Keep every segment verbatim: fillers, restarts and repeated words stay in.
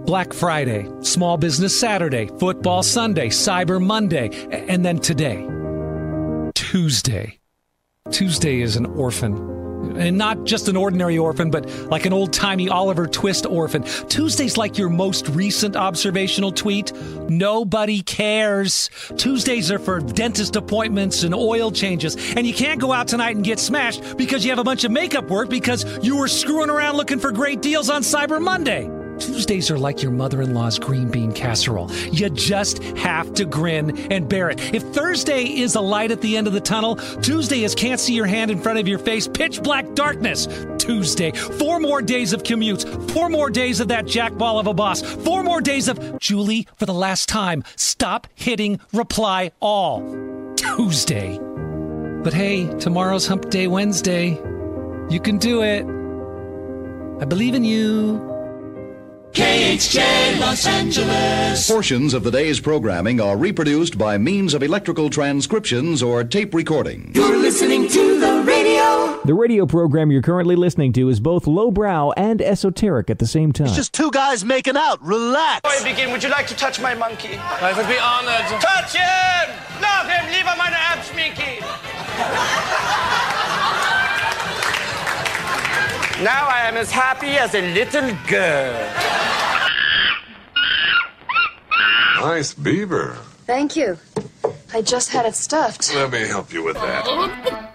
Black Friday, Small Business Saturday, Football Sunday, Cyber Monday, and then today, Tuesday. Tuesday is an orphan. And not just an ordinary orphan, but like an old-timey Oliver Twist orphan. Tuesday's like your most recent observational tweet. Nobody cares. Tuesdays are for dentist appointments and oil changes. And you can't go out tonight and get smashed because you have a bunch of makeup work because you were screwing around looking for great deals on Cyber Monday. Tuesdays are like your mother-in-law's green bean casserole. You just have to grin and bear it. If Thursday is a light at the end of the tunnel, Tuesday is can't see your hand in front of your face, pitch black darkness. Tuesday, four more days of commutes, four more days of that jackball of a boss, four more days of, Julie, for the last time, stop hitting reply all. Tuesday. But hey, tomorrow's Hump Day Wednesday. You can do it. I believe in you. K H J Los Angeles. Portions of the day's programming are reproduced by means of electrical transcriptions or tape recording. You're listening to the radio. The radio program you're currently listening to is both lowbrow and esoteric at the same time. It's just two guys making out. Relax. Before I begin, would you like to touch my monkey? I would be honored. Touch him! Love him! Lieber meine Abschminky! Now I am as happy as a little girl. Nice beaver. Thank you. I just had it stuffed. Let me help you with that.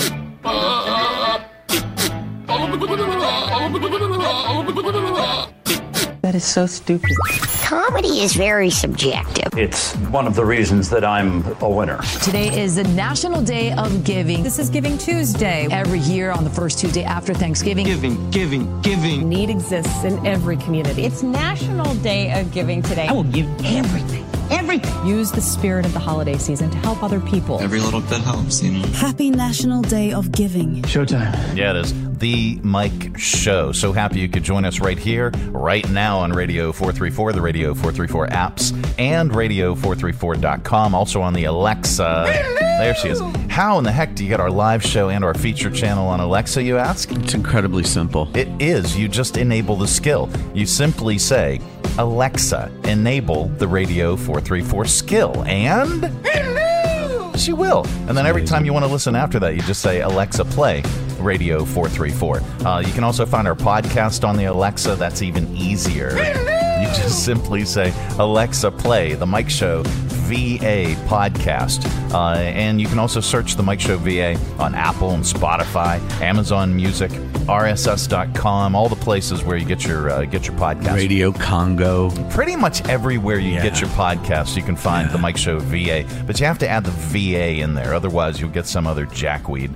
That is so stupid. Comedy is very subjective. It's one of the reasons that I'm a winner. Today is the National Day of Giving. This is Giving Tuesday. Every year on the first Tuesday after Thanksgiving. Giving, giving, giving. Need exists in every community. It's National Day of Giving today. I will give everything. Everything. Use the spirit of the holiday season to help other people. Every little bit helps, you know. Happy National Day of Giving. Showtime. Yeah, it is. The Mike Show. So happy you could join us right here, right now on Radio four thirty-four, the Radio four thirty-four apps, and radio four thirty-four dot com. Also on the Alexa. There she is. How in the heck do you get our live show and our feature channel on Alexa, you ask? It's incredibly simple. It is. You just enable the skill. You simply say, Alexa, enable the Radio four thirty-four skill, and hello! She will. And then every time you want to listen after that, you just say, Alexa, play Radio four thirty-four. Uh, you can also find our podcast on the Alexa. That's even easier. Hello! You just simply say, Alexa, play The Mike Show V A podcast. Uh, and you can also search The Mike Show V A on Apple and Spotify, Amazon Music, R S S dot com, all the places where you get your uh, get your podcast. Radio Congo. Pretty much everywhere you yeah. get your podcast, you can find yeah. The Mike Show V A. But you have to add the V A in there. Otherwise, you'll get some other jackweed.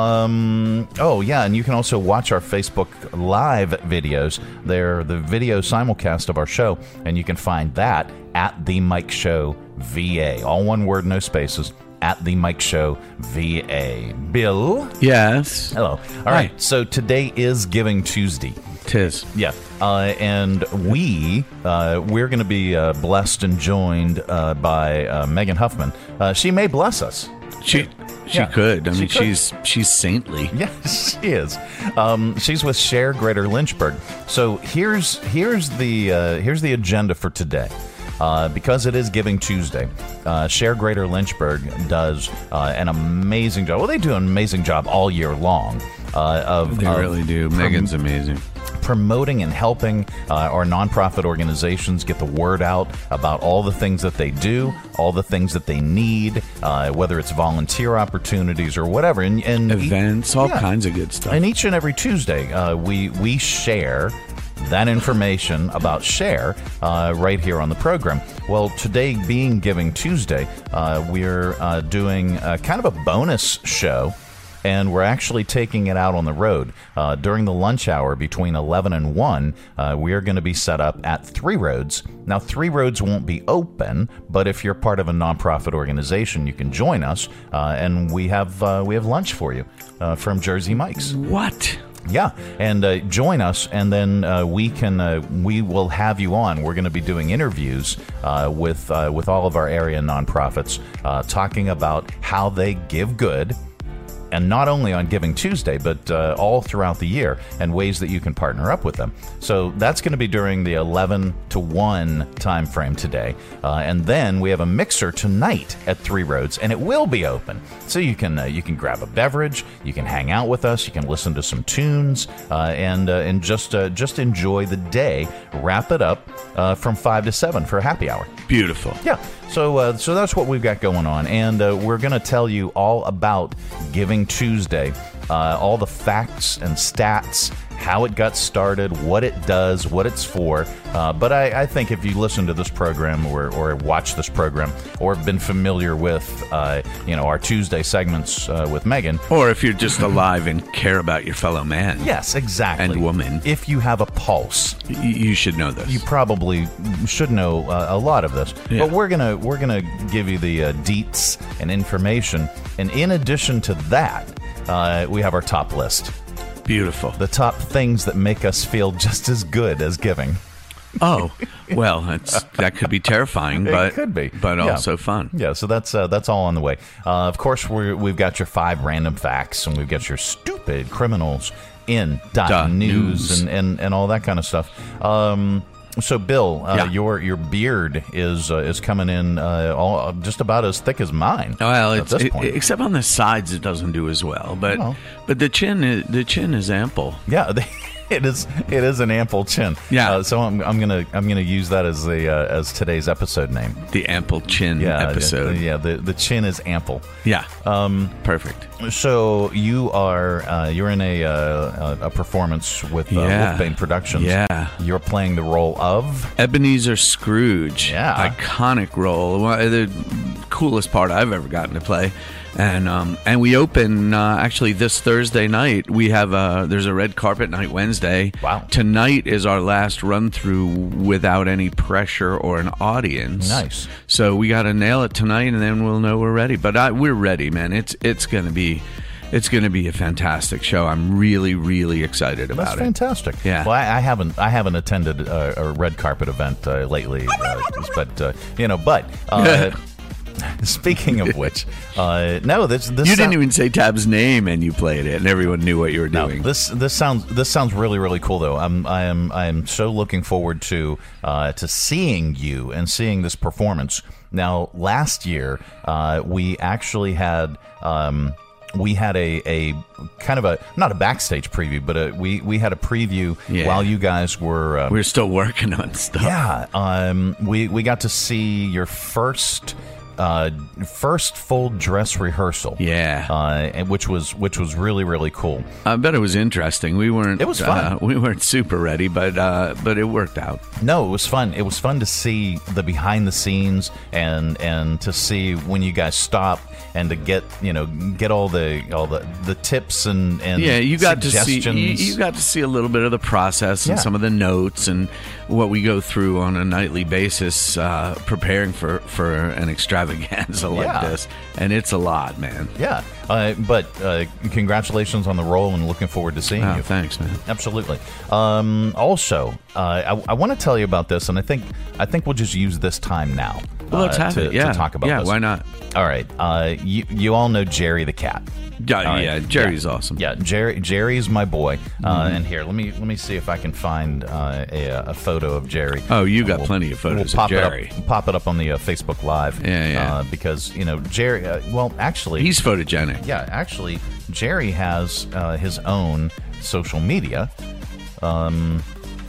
Um, oh, yeah, and you can also watch our Facebook Live videos. They're the video simulcast of our show, and you can find that at The Mike Show V A. All one word, no spaces. At The Mike Show V A. Bill? Yes? Hello. All Hi. right, so today is Giving Tuesday. Tis. Yeah, uh, and we, uh, we're going to be uh, blessed and joined uh, by uh, Megan Huffman. Uh, she may bless us. She... She yeah, could. I mean, could. she's she's saintly. Yes, she is. Um, she's with Share Greater Lynchburg. So here's here's the uh, here's the agenda for today. Uh, because it is Giving Tuesday, uh, Share Greater Lynchburg does uh, an amazing job. Well, they do an amazing job all year long. Uh, of they of really do. Prom- Megan's amazing. Promoting and helping uh, our nonprofit organizations get the word out about all the things that they do, all the things that they need, uh, whether it's volunteer opportunities or whatever. And, and events, e- all yeah. kinds of good stuff. And each and every Tuesday, uh, we we share that information about Share uh, right here on the program. Well, today being Giving Tuesday, uh, we're uh, doing uh, kind of a bonus show. And we're actually taking it out on the road. Uh, during the lunch hour between eleven and one, uh, we are going to be set up at Three Roads. Now, Three Roads won't be open, but if you're part of a nonprofit organization, you can join us, uh, and we have uh, we have lunch for you uh, from Jersey Mike's. What? Yeah, and uh, join us, and then uh, we can uh, we will have you on. We're going to be doing interviews uh, with uh, with all of our area nonprofits, uh, talking about how they give good and not only on Giving Tuesday, but uh, all throughout the year, and ways that you can partner up with them. So that's going to be during the eleven to one time frame today. Uh, and then we have a mixer tonight at Three Roads, and it will be open. So you can uh, you can grab a beverage, you can hang out with us, you can listen to some tunes, uh, and uh, and just uh, just enjoy the day. Wrap it up uh, from five to seven for a happy hour. Beautiful. Yeah. So uh, so that's what we've got going on, and uh, we're going to tell you all about Giving Tuesday, uh, all the facts and stats, how it got started, what it does, what it's for. Uh, but I, I think if you listen to this program or, or watch this program or have been familiar with, uh, you know, our Tuesday segments uh, with Megan. Or if you're just alive and care about your fellow man. Yes, exactly. And woman. If you have a pulse. Y- you should know this. You probably should know uh, a lot of this. Yeah. But we're going to we're gonna give you the uh, deets and information. And in addition to that, uh, we have our top list. Beautiful. The top things that make us feel just as good as giving. Oh, well, that's, that could be terrifying, but it could be, but yeah. also fun. Yeah, so that's uh, that's all on the way. Uh, of course, we're, we've got your five random facts, and we've got your stupid criminals in dot Duh, news, news. And, and, and all that kind of stuff. Um, so, Bill, uh, yeah. your your beard is uh, is coming in uh, all, just about as thick as mine. Well, at it's, this it, point. except on the sides, it doesn't do as well. But Oh. but the chin is, the chin is ample. Yeah. They, It is. It is an ample chin. Yeah. Uh, so I'm. I'm gonna. I'm gonna use that as the uh, as today's episode name. The ample chin yeah, episode. Yeah. The the chin is ample. Yeah. Um. Perfect. So you are. Uh, you're in a uh, a performance with uh, Yeah. Wolfbane Productions. Yeah. You're playing the role of Ebenezer Scrooge. Yeah. Iconic role. One of the coolest part I've ever gotten to play. And um, and we open uh, actually this Thursday night. We have a there's a red carpet night Wednesday. Wow! Tonight is our last run through without any pressure or an audience. Nice. So we got to nail it tonight, and then we'll know we're ready. But I, we're ready, man. It's it's gonna be. It's going to be a fantastic show. I'm really, really excited about That's it. fantastic. Yeah. Well, I, I haven't, I haven't attended a, a red carpet event uh, lately, uh, but uh, you know, but uh, speaking of which, uh, no, this this you sound- didn't even say Tab's name, and you played it, and everyone knew what you were doing. No, this this sounds this sounds really really cool though. I'm I am I am so looking forward to uh, to seeing you and seeing this performance. Now, last year uh, we actually had. Um, We had a, a kind of a not a backstage preview, but a, we we had a preview Yeah. while you guys were uh, we were still working on stuff. yeah. Um, we we got to see your first uh, first full dress rehearsal. Yeah, uh, and which was which was really really cool. I bet it was interesting. We weren't. It was fun. Uh, we weren't super ready, but uh, but it worked out. No, it was fun. It was fun to see the behind the scenes and and to see when you guys stop and to get you know get all the all the, the tips and, and yeah, you got to see suggestions. you, you got to see a little bit of the process and Yeah. some of the notes and what we go through on a nightly basis, uh, preparing for, for an extravaganza like Yeah. this, and it's a lot, man. Yeah, uh, but uh, congratulations on the role and looking forward to seeing Oh, you. thanks, man. Absolutely. Um, also, uh, I, I want to tell you about this, and I think I think we'll just use this time now. Well, let's uh, have to, it. Yeah, to talk about yeah. this. Why not? All right. Uh, you you all know Jerry the cat. Yeah, All right. yeah. Jerry's Yeah. awesome. Yeah, Jerry Jerry's my boy. Uh, Mhm. And here, let me let me see if I can find uh, a, a photo of Jerry. Oh, you got We'll- plenty of photos we'll of pop it up- Jerry. pop it up on the uh, Facebook Live. Yeah, yeah. Uh, because you know Jerry. Uh, well, actually, He's photogenic. yeah, actually, Jerry has uh, his own social media. Um,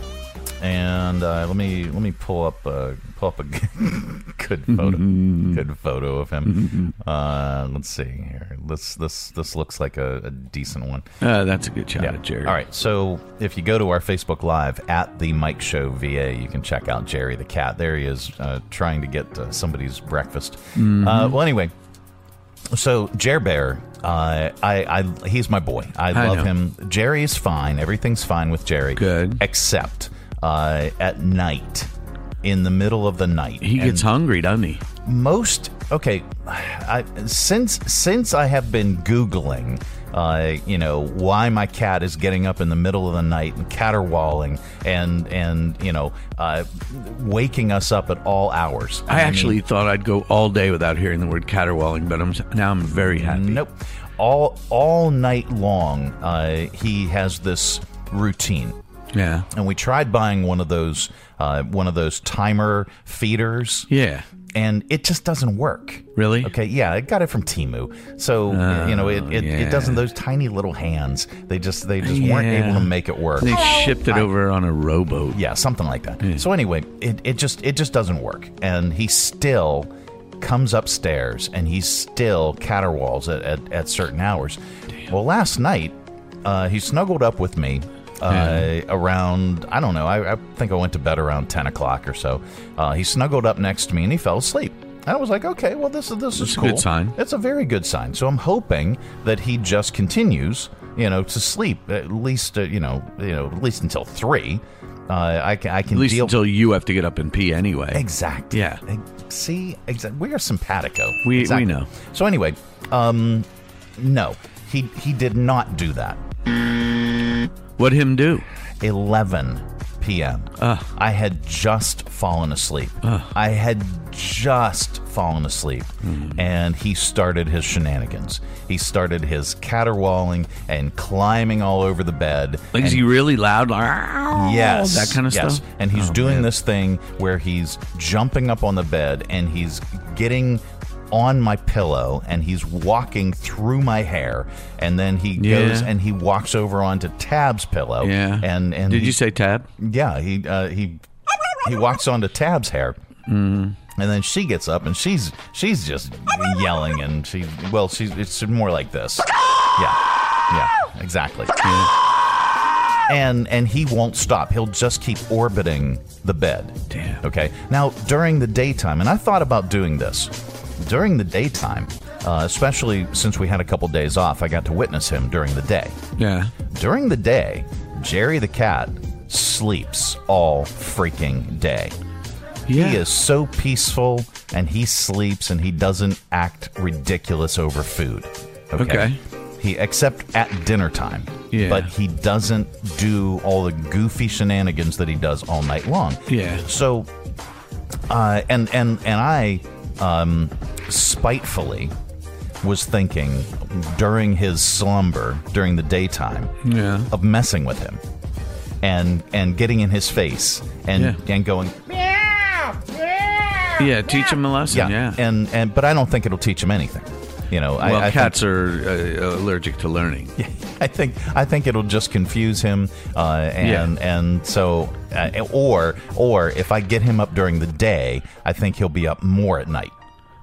and uh, let me let me pull up uh, pull up a good photo good photo of him. Uh, let's see here. This this this looks like a, a decent one. Uh, that's a good shot Yeah. of Jerry. All right. So if you go to our Facebook Live at the Mike Show V A, you can check out Jerry the cat. There he is, uh, trying to get uh, somebody's breakfast. Mhm. Uh, well, anyway. So Jer Bear, uh, I, I, he's my boy. I, I love know. him. Jerry's fine. Everything's fine with Jerry. Good. Except uh, at night, in the middle of the night, He gets And hungry, doesn't he? most okay. I, since since I have been Googling, uh, you know, why my cat is getting up in the middle of the night and caterwauling and and you know, uh, waking us up at all hours. I, mean, actually thought I'd go all day without hearing the word caterwauling, but I'm now I'm very happy. Nope. all all night long, uh, he has this routine. Yeah. And we tried buying one of those uh, one of those timer feeders. Yeah. And it just doesn't work. Really? Okay, yeah, I got it from Temu. So, Oh, you know, it, it, yeah. it doesn't, those tiny little hands, they just they just weren't Yeah. able to make it work. They shipped it I- over on a rowboat. Yeah, something like that. So anyway, it, it just it just doesn't work. And he still comes upstairs and he still caterwauls at, at, at certain hours. Damn. Well, last night, uh, he snuggled up with me uh, Yeah. around, I don't know, I, I think I went to bed around ten o'clock or so. Uh, he snuggled up next to me and he fell asleep. And I was like, okay, well, this is this is That's a cool. good sign. It's a very good sign. So I'm hoping that he just continues, you know, to sleep at least, uh, you know, you know, at least until three. Uh, I can, I can At least deal until you have to get up and pee anyway. Exactly. Yeah. See, exa- we are simpatico. We Exactly. we know. So anyway, um, no, he he did not do that. What'd him do? eleven p.m. Uh. I had just fallen asleep. Uh. I had just fallen asleep, Mm. and he started his shenanigans. He started his caterwauling and climbing all over the bed. Like, is and- he really loud? Like, Yes. that kind of yes. stuff? And he's Oh, doing man. this thing where he's jumping up on the bed and he's getting on my pillow and he's walking through my hair, and then he Yeah. goes and he walks over onto Tab's pillow. Yeah. And and Did he- you say Tab? Yeah, he uh, he he walks onto Tab's hair. Mm. And then she gets up and she's she's just yelling, and she well she's it's more like this. Yeah. Yeah, exactly. And and he won't stop. He'll just keep orbiting the bed. Damn. Okay. Now, during the daytime, and I thought about doing this. During the daytime, uh, especially since we had a couple days off, I got to witness him during the day. Yeah. During the day, Jerry the cat sleeps all freaking day. Yeah. He is so peaceful, and he sleeps, and he doesn't act ridiculous over food. Okay. Okay. He except at dinner time. Yeah. But he doesn't do all the goofy shenanigans that he does all night long. Yeah. So, uh, and and and I, um, spitefully, was thinking during his slumber, during the daytime, Yeah. of messing with him, and and getting in his face and Yeah. and going. Yeah, teach him a lesson. Yeah. and and but I don't think it'll teach him anything. You know, Well, I, I cats think, are uh, allergic to learning. I think I think it'll just confuse him, uh, and and so uh, or or if I get him up during the day, I think he'll be up more at night.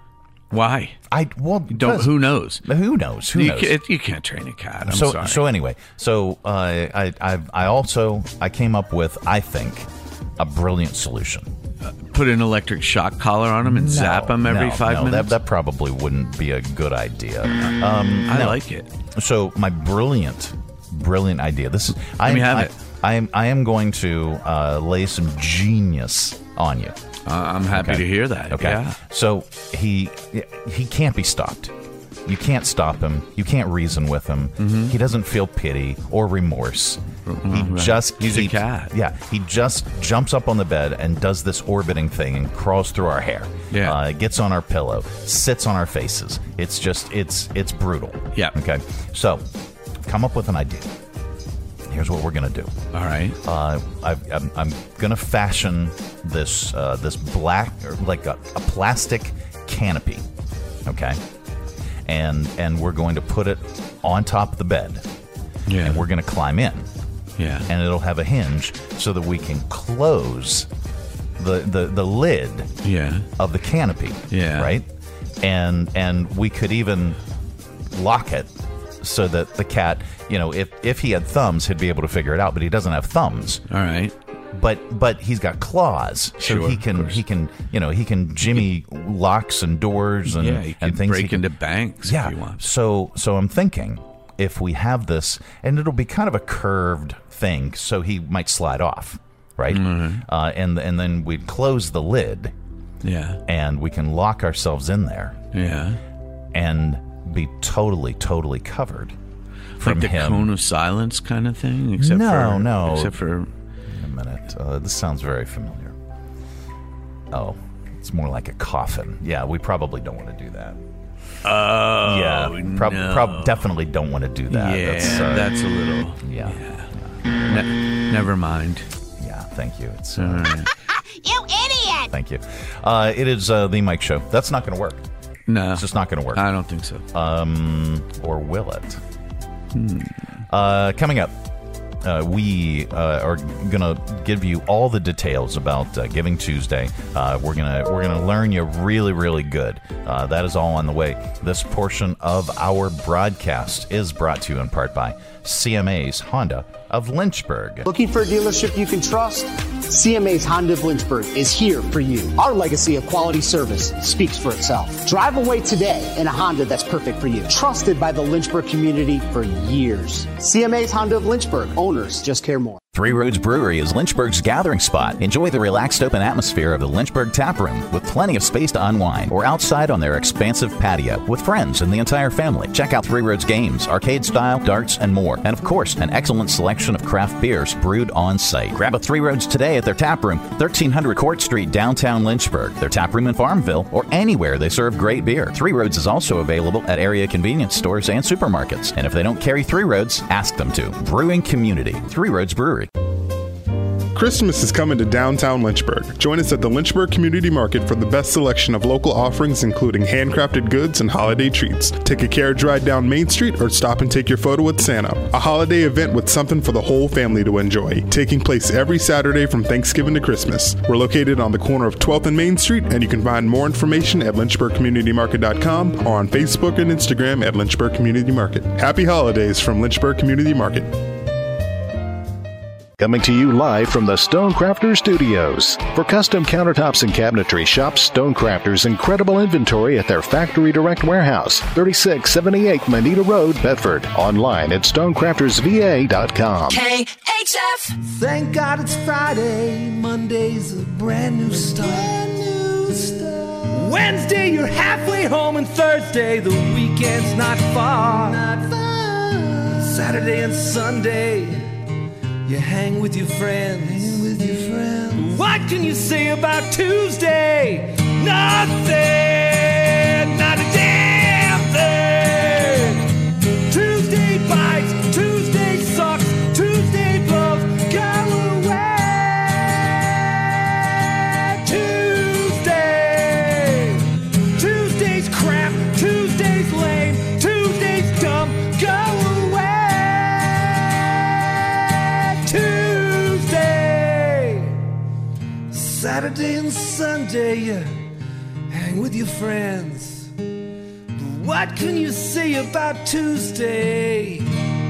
Why? I well, You don't. Who knows? Who knows? Who you, knows? Can't, you can't train a cat. I'm so sorry. so anyway, so uh, I I I also I came up with I think a brilliant solution. Put an electric shock collar on him and No, zap him every no, five no, minutes. That, that probably wouldn't be a good idea. Um, I no. like it. So my brilliant, brilliant idea. This is. I me am, have I, it. I am. I am going to uh, lay some genius on you. Uh, I'm happy Okay. to hear that. Okay. Yeah. So he he can't be stopped. You can't stop him. You can't reason with him. Mm-hmm. He doesn't feel pity or remorse. He right. just He's a keeps- cat. Yeah, he just jumps up on the bed and does this orbiting thing and crawls through our hair. Yeah. uh, gets on our pillow, sits on our faces. It's just it's it's brutal. Yeah. Okay. So, come up with an idea. Here's what we're gonna do. All right. Uh, I, I'm, I'm gonna fashion this uh, this black or like a, a plastic canopy, okay, and and we're going to put it on top of the bed, Yeah. and we're gonna climb in, Yeah. and it'll have a hinge so that we can close the the, the lid Yeah. of the canopy, Yeah. right, and and we could even lock it so that the cat, you know, if if he had thumbs, he'd be able to figure it out, but he doesn't have thumbs. All right. But but he's got claws, so Sure, he of can course. he can you know he can jimmy locks and doors and Yeah. He can and things. break he can, into banks yeah. if he wants. So so I'm thinking if we have this, and it'll be kind of a curved thing, so he might slide off, right? Mm-hmm. Uh, and and then we'd close the lid, Yeah. and we can lock ourselves in there Yeah. and be totally totally covered from Like the him. cone of silence kind of thing. Except No, for, no. Except for. Wait a minute. Uh, this sounds very familiar. Oh, it's more like a coffin. Yeah, we probably don't want to do that. Oh, yeah. Prob- no. prob- definitely don't want to do that. Yeah, that's, uh, that's a little. Yeah. yeah. Ne- never mind. Yeah, thank you. It's uh, all right. You idiot! Thank you. Uh, it is uh, the Mike Show. That's not going to work. No. It's just not going to work. I don't think so. Um, or will it? Hmm. Uh, coming up, uh, we uh, are going to give you all the details about uh, Giving Tuesday. Uh, we're gonna we're gonna learn you really really good. Uh, that is all on the way. This portion of our broadcast is brought to you in part by C M A's Honda of Lynchburg. Looking for a dealership you can trust? C M A's Honda of Lynchburg is here for you. Our legacy of quality service speaks for itself. Drive away today in a Honda that's perfect for you. Trusted by the Lynchburg community for years. C M A's Honda of Lynchburg. Owners just care more. Three Roads Brewery is Lynchburg's gathering spot. Enjoy the relaxed open atmosphere of the Lynchburg Tap Room with plenty of space to unwind, or outside on their expansive patio with friends and the entire family. Check out Three Roads games, arcade style, darts, and more. And of course, an excellent selection of craft beers brewed on site. Grab a Three Roads today at their tap room, thirteen hundred Court Street, downtown Lynchburg, their tap room in Farmville, or anywhere they serve great beer. Three Roads is also available at area convenience stores and supermarkets. And if they don't carry Three Roads, ask them to. Brewing community, Three Roads Brewery. Christmas is coming to downtown Lynchburg. Join us at the Lynchburg Community Market for the best selection of local offerings, including handcrafted goods and holiday treats. Take a carriage ride down Main Street or stop and take your photo with Santa. A holiday event with something for the whole family to enjoy. Taking place every Saturday from Thanksgiving to Christmas. We're located on the corner of twelfth and Main Street, and you can find more information at lynchburg community market dot com or on Facebook and Instagram at Lynchburg Community Market. Happy holidays from Lynchburg Community Market. Coming to you live from the Stonecrafter Studios. For custom countertops and cabinetry, shop Stonecrafter's incredible inventory at their Factory Direct Warehouse, thirty-six seventy-eight Manita Road, Bedford. Online at stonecrafters v a dot com. K H F. Thank God it's Friday. Monday's a brand new start. Brand new start. Wednesday, you're halfway home, and Thursday, the weekend's not far. Not far. Saturday and Sunday, you hang with your friends. Hang with your friends. What can you say about Tuesday? Nothing. Not a damn thing. Tuesday bites. Tuesday sucks. Tuesday blows. Go away. Tuesday. Tuesday's crap. Tuesday's lame. Tuesday's dumb. Go away. Tuesday, Saturday and Sunday, you hang with your friends. But what can you say about Tuesday?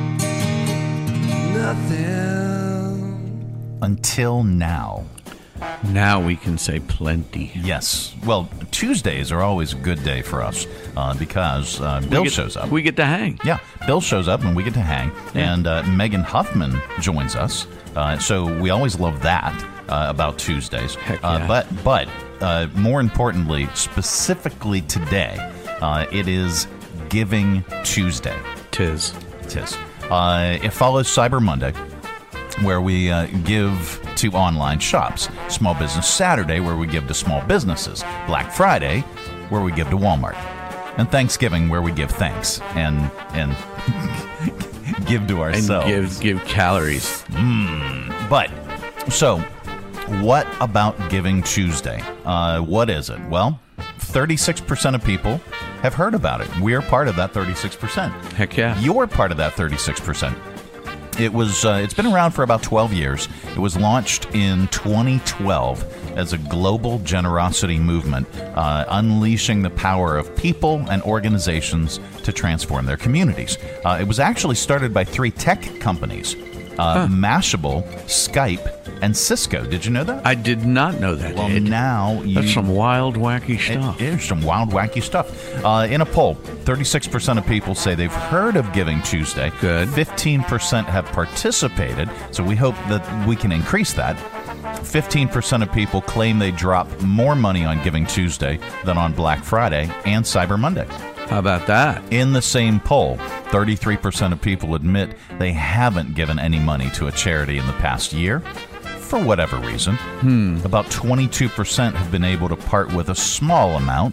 Nothing. Until now. Now we can say plenty. Yes. Well, Tuesdays are always a good day for us uh, because uh, Bill get, shows up. We get to hang. Yeah, Bill shows up and we get to hang. Yeah. And uh, Megan Huffman joins us. Uh, so we always love that uh, about Tuesdays. Heck uh, yeah. But, but uh, more importantly, specifically today, uh, it is Giving Tuesday. Tis. Tis. Uh, it follows Cyber Monday, where we uh, give to online shops. Small Business Saturday, where we give to small businesses. Black Friday, where we give to Walmart. And Thanksgiving, where we give thanks and and give to ourselves. And give, give calories. Mm. But, so, what about Giving Tuesday? Uh, what is it? Well, thirty-six percent of people have heard about it. We're part of that thirty-six percent. Heck yeah. You're part of that thirty-six percent. It was. Uh, it's been around for about twelve years. It was launched in twenty twelve as a global generosity movement, uh, unleashing the power of people and organizations to transform their communities. Uh, it was actually started by three tech companies, uh, huh. Mashable, Skype, and Cisco. Did you know that? I did not know that. Well, Ed. now you, that's some wild, wacky stuff. It is some wild, wacky stuff. Uh, in a poll, thirty-six percent of people say they've heard of Giving Tuesday. Good. fifteen percent have participated, so we hope that we can increase that. fifteen percent of people claim they drop more money on Giving Tuesday than on Black Friday and Cyber Monday. How about that? In the same poll, thirty-three percent of people admit they haven't given any money to a charity in the past year. For whatever reason. Hmm. About twenty-two percent have been able to part with a small amount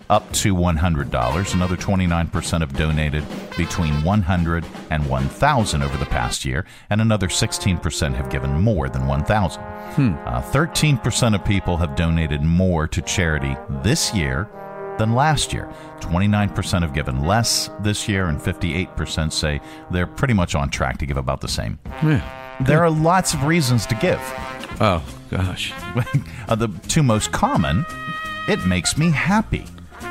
up to one hundred dollars. Another twenty-nine percent have donated between one hundred dollars and one thousand dollars over the past year, and another sixteen percent have given more than one thousand dollars. Hmm. Uh, thirteen percent of people have donated more to charity this year than last year. twenty-nine percent have given less this year, and fifty-eight percent say they're pretty much on track to give about the same. Yeah. There are lots of reasons to give. Oh, gosh. uh, the two most common, it makes me happy,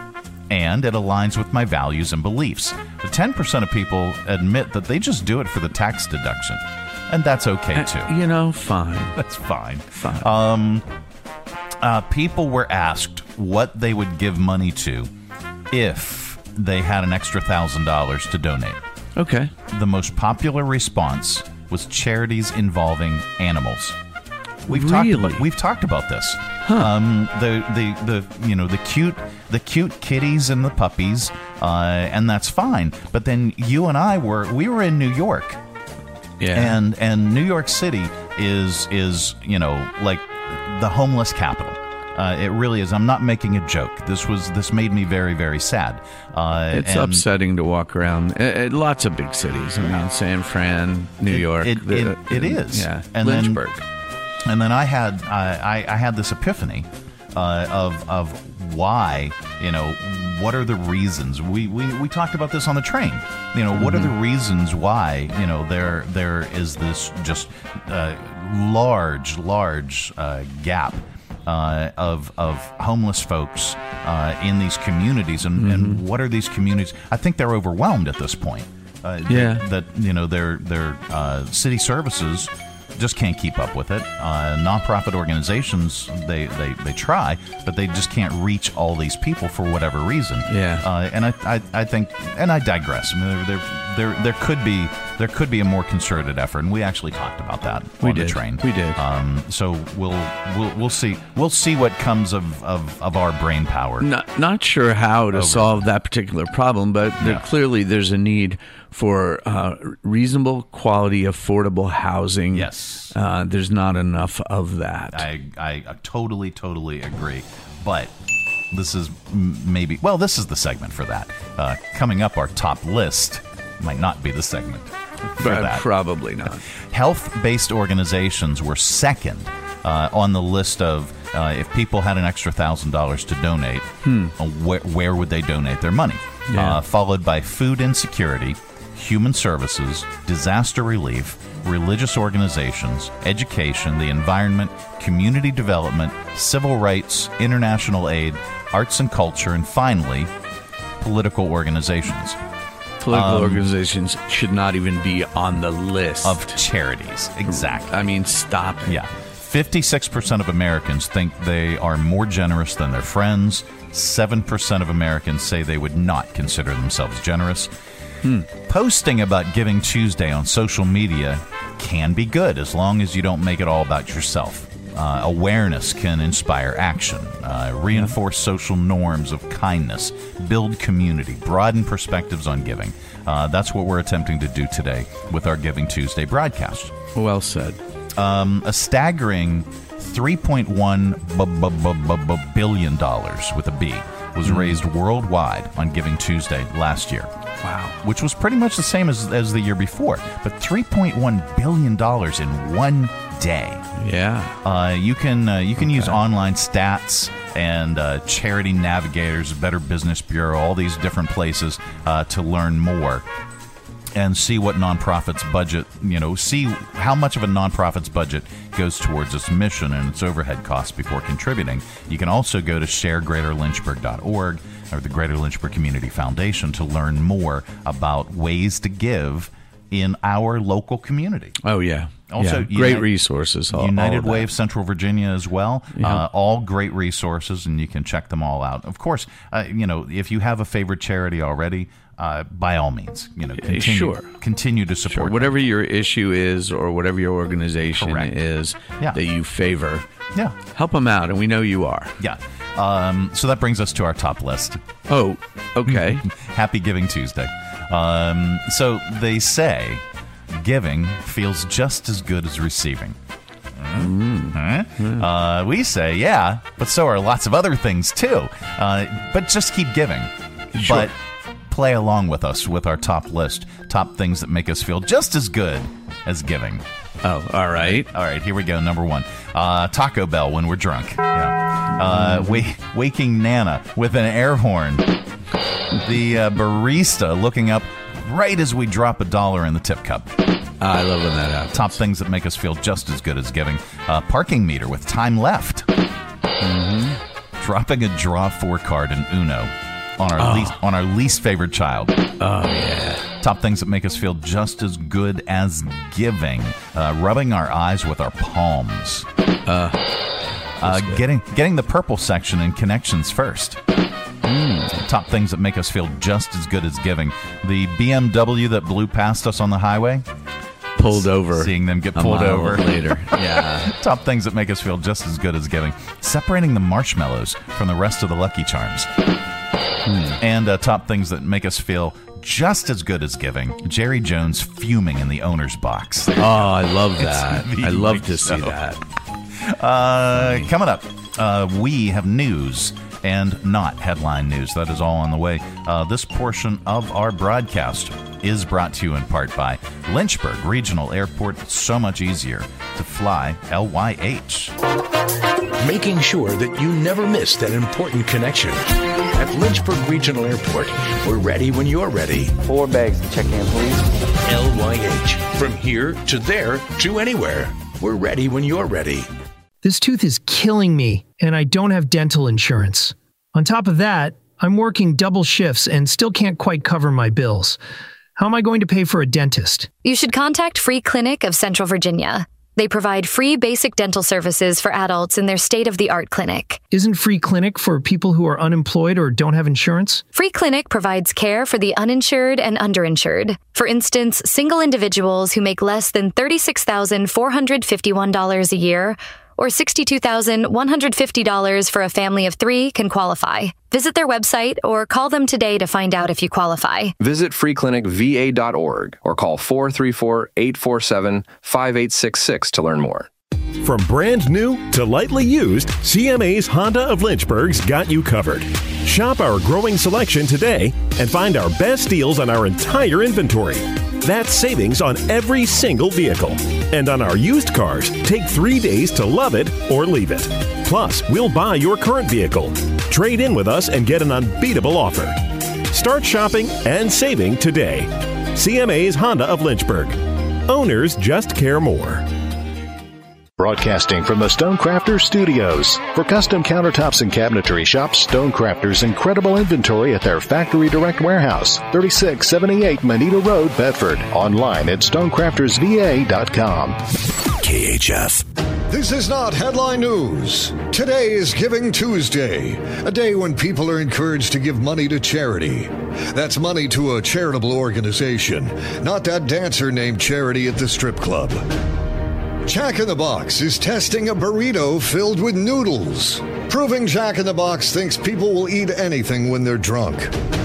and it aligns with my values and beliefs. The ten percent of people admit that they just do it for the tax deduction, and that's okay, too. Uh, you know, fine. That's fine. Fine. Um, uh, people were asked what they would give money to if they had an extra one thousand dollars to donate. Okay. The most popular response was charities involving animals. We've really? talked about we've talked about this. Huh. Um, the, the the you know the cute the cute kitties and the puppies, uh, and that's fine. But then you and I were we were in New York, yeah, and and New York City is is you know like the homeless capital. Uh, it really is. I'm not making a joke. This was this made me very, very sad. Uh, it's and upsetting to walk around. Uh, uh, lots of big cities. I mean, San Fran, New it, York. It, the, it, it is. Yeah, and Lynchburg. Then, and then I had I, I had this epiphany uh, of of why you know what are the reasons we, we, we talked about this on the train. You know, what mm-hmm. are the reasons why you know there there is this just uh, large large uh, gap. Uh, of of homeless folks uh, in these communities, and, mm-hmm. and what are these communities? I think they're overwhelmed at this point. Uh, yeah, that, that you know their their uh, city services just can't keep up with it. Uh, nonprofit organizations they, they, they try, but they just can't reach all these people for whatever reason. Yeah, uh, and I, I I think and I digress. I mean, there there there there could be there could be a more concerted effort, and we actually talked about that we on did. the train. We did. Um, so we'll we'll we'll see we'll see what comes of, of, of our brain power. Not not sure how to Over. solve that particular problem, but there, Yeah. clearly there's a need for uh, reasonable quality, affordable housing. Yes. Uh, there's not enough of that. I, I totally, totally agree. But this is m- maybe, well, this is the segment for that. Uh, coming up, our top list might not be the segment for but that. Probably not. Health-based organizations were second uh, on the list of uh, if people had an extra one thousand dollars to donate, hmm. uh, where, where would they donate their money? Yeah. Uh, followed by food insecurity, human services, disaster relief, religious organizations, education, the environment, community development, civil rights, international aid, arts and culture, and finally, political organizations. Political Um, organizations should not even be on the list. Of charities, exactly. I mean, stop it. Yeah. fifty-six percent of Americans think they are more generous than their friends. seven percent of Americans say they would not consider themselves generous. Hmm. Posting about Giving Tuesday on social media can be good as long as you don't make it all about yourself. Uh, awareness can inspire action, uh, reinforce yeah. social norms of kindness, build community, broaden perspectives on giving. Uh, that's what we're attempting to do today with our Giving Tuesday broadcast. Well said. Um, a staggering three point one billion dollars with a B was mm. raised worldwide on Giving Tuesday last year. Wow. Which was pretty much the same as, as the year before. But three point one billion dollars in one day. Yeah. Uh, you can uh, you can okay. use online stats and uh, Charity Navigators, Better Business Bureau, all these different places uh, to learn more and see what nonprofits budget, you know, see how much of a nonprofit's budget goes towards its mission and its overhead costs before contributing. You can also go to share greater lynchburg dot org or the Greater Lynchburg Community Foundation to learn more about ways to give in our local community. Oh, yeah. Also, yeah. Great United, resources. All, United all of Way that. of Central Virginia as well. Yeah. Uh, all great resources, and you can check them all out. Of course, uh, you know, if you have a favorite charity already, uh, by all means, you know, continue, sure. continue to support sure. Whatever your issue is or whatever your organization Correct. is yeah. that you favor, yeah. help them out, and we know you are. Yeah. Um, so that brings us to our top list. Oh, okay. Happy Giving Tuesday. Um, so they say giving feels just as good as receiving. Mm. Huh? Mm. Uh, we say, yeah, but so are lots of other things, too. Uh, but just keep giving. Sure. But play along with us with our top list. Top things that make us feel just as good as giving. Oh, all right. All right, here we go. Number one. Uh, Taco Bell when we're drunk. Yeah. Uh, wa- waking Nana with an air horn. The uh, barista looking up right as we drop a dollar in the tip cup. I love when that happens. Top things that make us feel just as good as giving. Uh, parking meter with time left. Mm-hmm. Dropping a draw four card in Uno on our oh. least on our least favorite child. Oh yeah. Top things that make us feel just as good as giving. Uh, rubbing our eyes with our palms. Uh, uh, getting getting the purple section in connections first. Mm. Top things that make us feel just as good as giving. The B M W that blew past us on the highway. Pulled over. Seeing them get a pulled mile over later. Yeah. Top things that make us feel just as good as giving. Separating the marshmallows from the rest of the Lucky Charms. Mm. And uh, top things that make us feel just as good as giving. Jerry Jones fuming in the owner's box. Oh, I love that. I love to see show. that. Uh, coming up, uh, we have news and not headline news. That is all on the way. Uh, this portion of our broadcast is brought to you in part by Lynchburg Regional Airport. So much easier to fly L Y H. Making sure that you never miss that important connection. At Lynchburg Regional Airport, we're ready when you're ready. Four bags to check in, please. L Y H. From here to there to anywhere. We're ready when you're ready. This tooth is killing me, and I don't have dental insurance. On top of that, I'm working double shifts and still can't quite cover my bills. How am I going to pay for a dentist? You should contact Free Clinic of Central Virginia. They provide free basic dental services for adults in their state-of-the-art clinic. Isn't Free Clinic for people who are unemployed or don't have insurance? Free Clinic provides care for the uninsured and underinsured. For instance, single individuals who make less than thirty-six thousand four hundred fifty-one dollars a year or sixty-two thousand one hundred fifty dollars for a family of three can qualify. Visit their website or call them today to find out if you qualify. Visit free clinic v a dot org or call four three four, eight four seven, five eight six six to learn more. From brand new to lightly used, C M A's Honda of Lynchburg's got you covered. Shop our growing selection today and find our best deals on our entire inventory. That's savings on every single vehicle. And on our used cars, take three days to love it or leave it. Plus, we'll buy your current vehicle. Trade in with us and get an unbeatable offer. Start shopping and saving today. C M A's Honda of Lynchburg. Owners just care more. Broadcasting from the Stonecrafters Studios. For custom countertops and cabinetry, shop Stonecrafters' incredible inventory at their Factory Direct Warehouse, thirty-six seventy-eight Moneta Road, Bedford. Online at stonecrafters v a dot com. K H F. This is not headline news. Today is Giving Tuesday, a day when people are encouraged to give money to charity. That's money to a charitable organization, not that dancer named Charity at the strip club. Jack in the Box is testing a burrito filled with noodles, proving Jack in the Box thinks people will eat anything when they're drunk.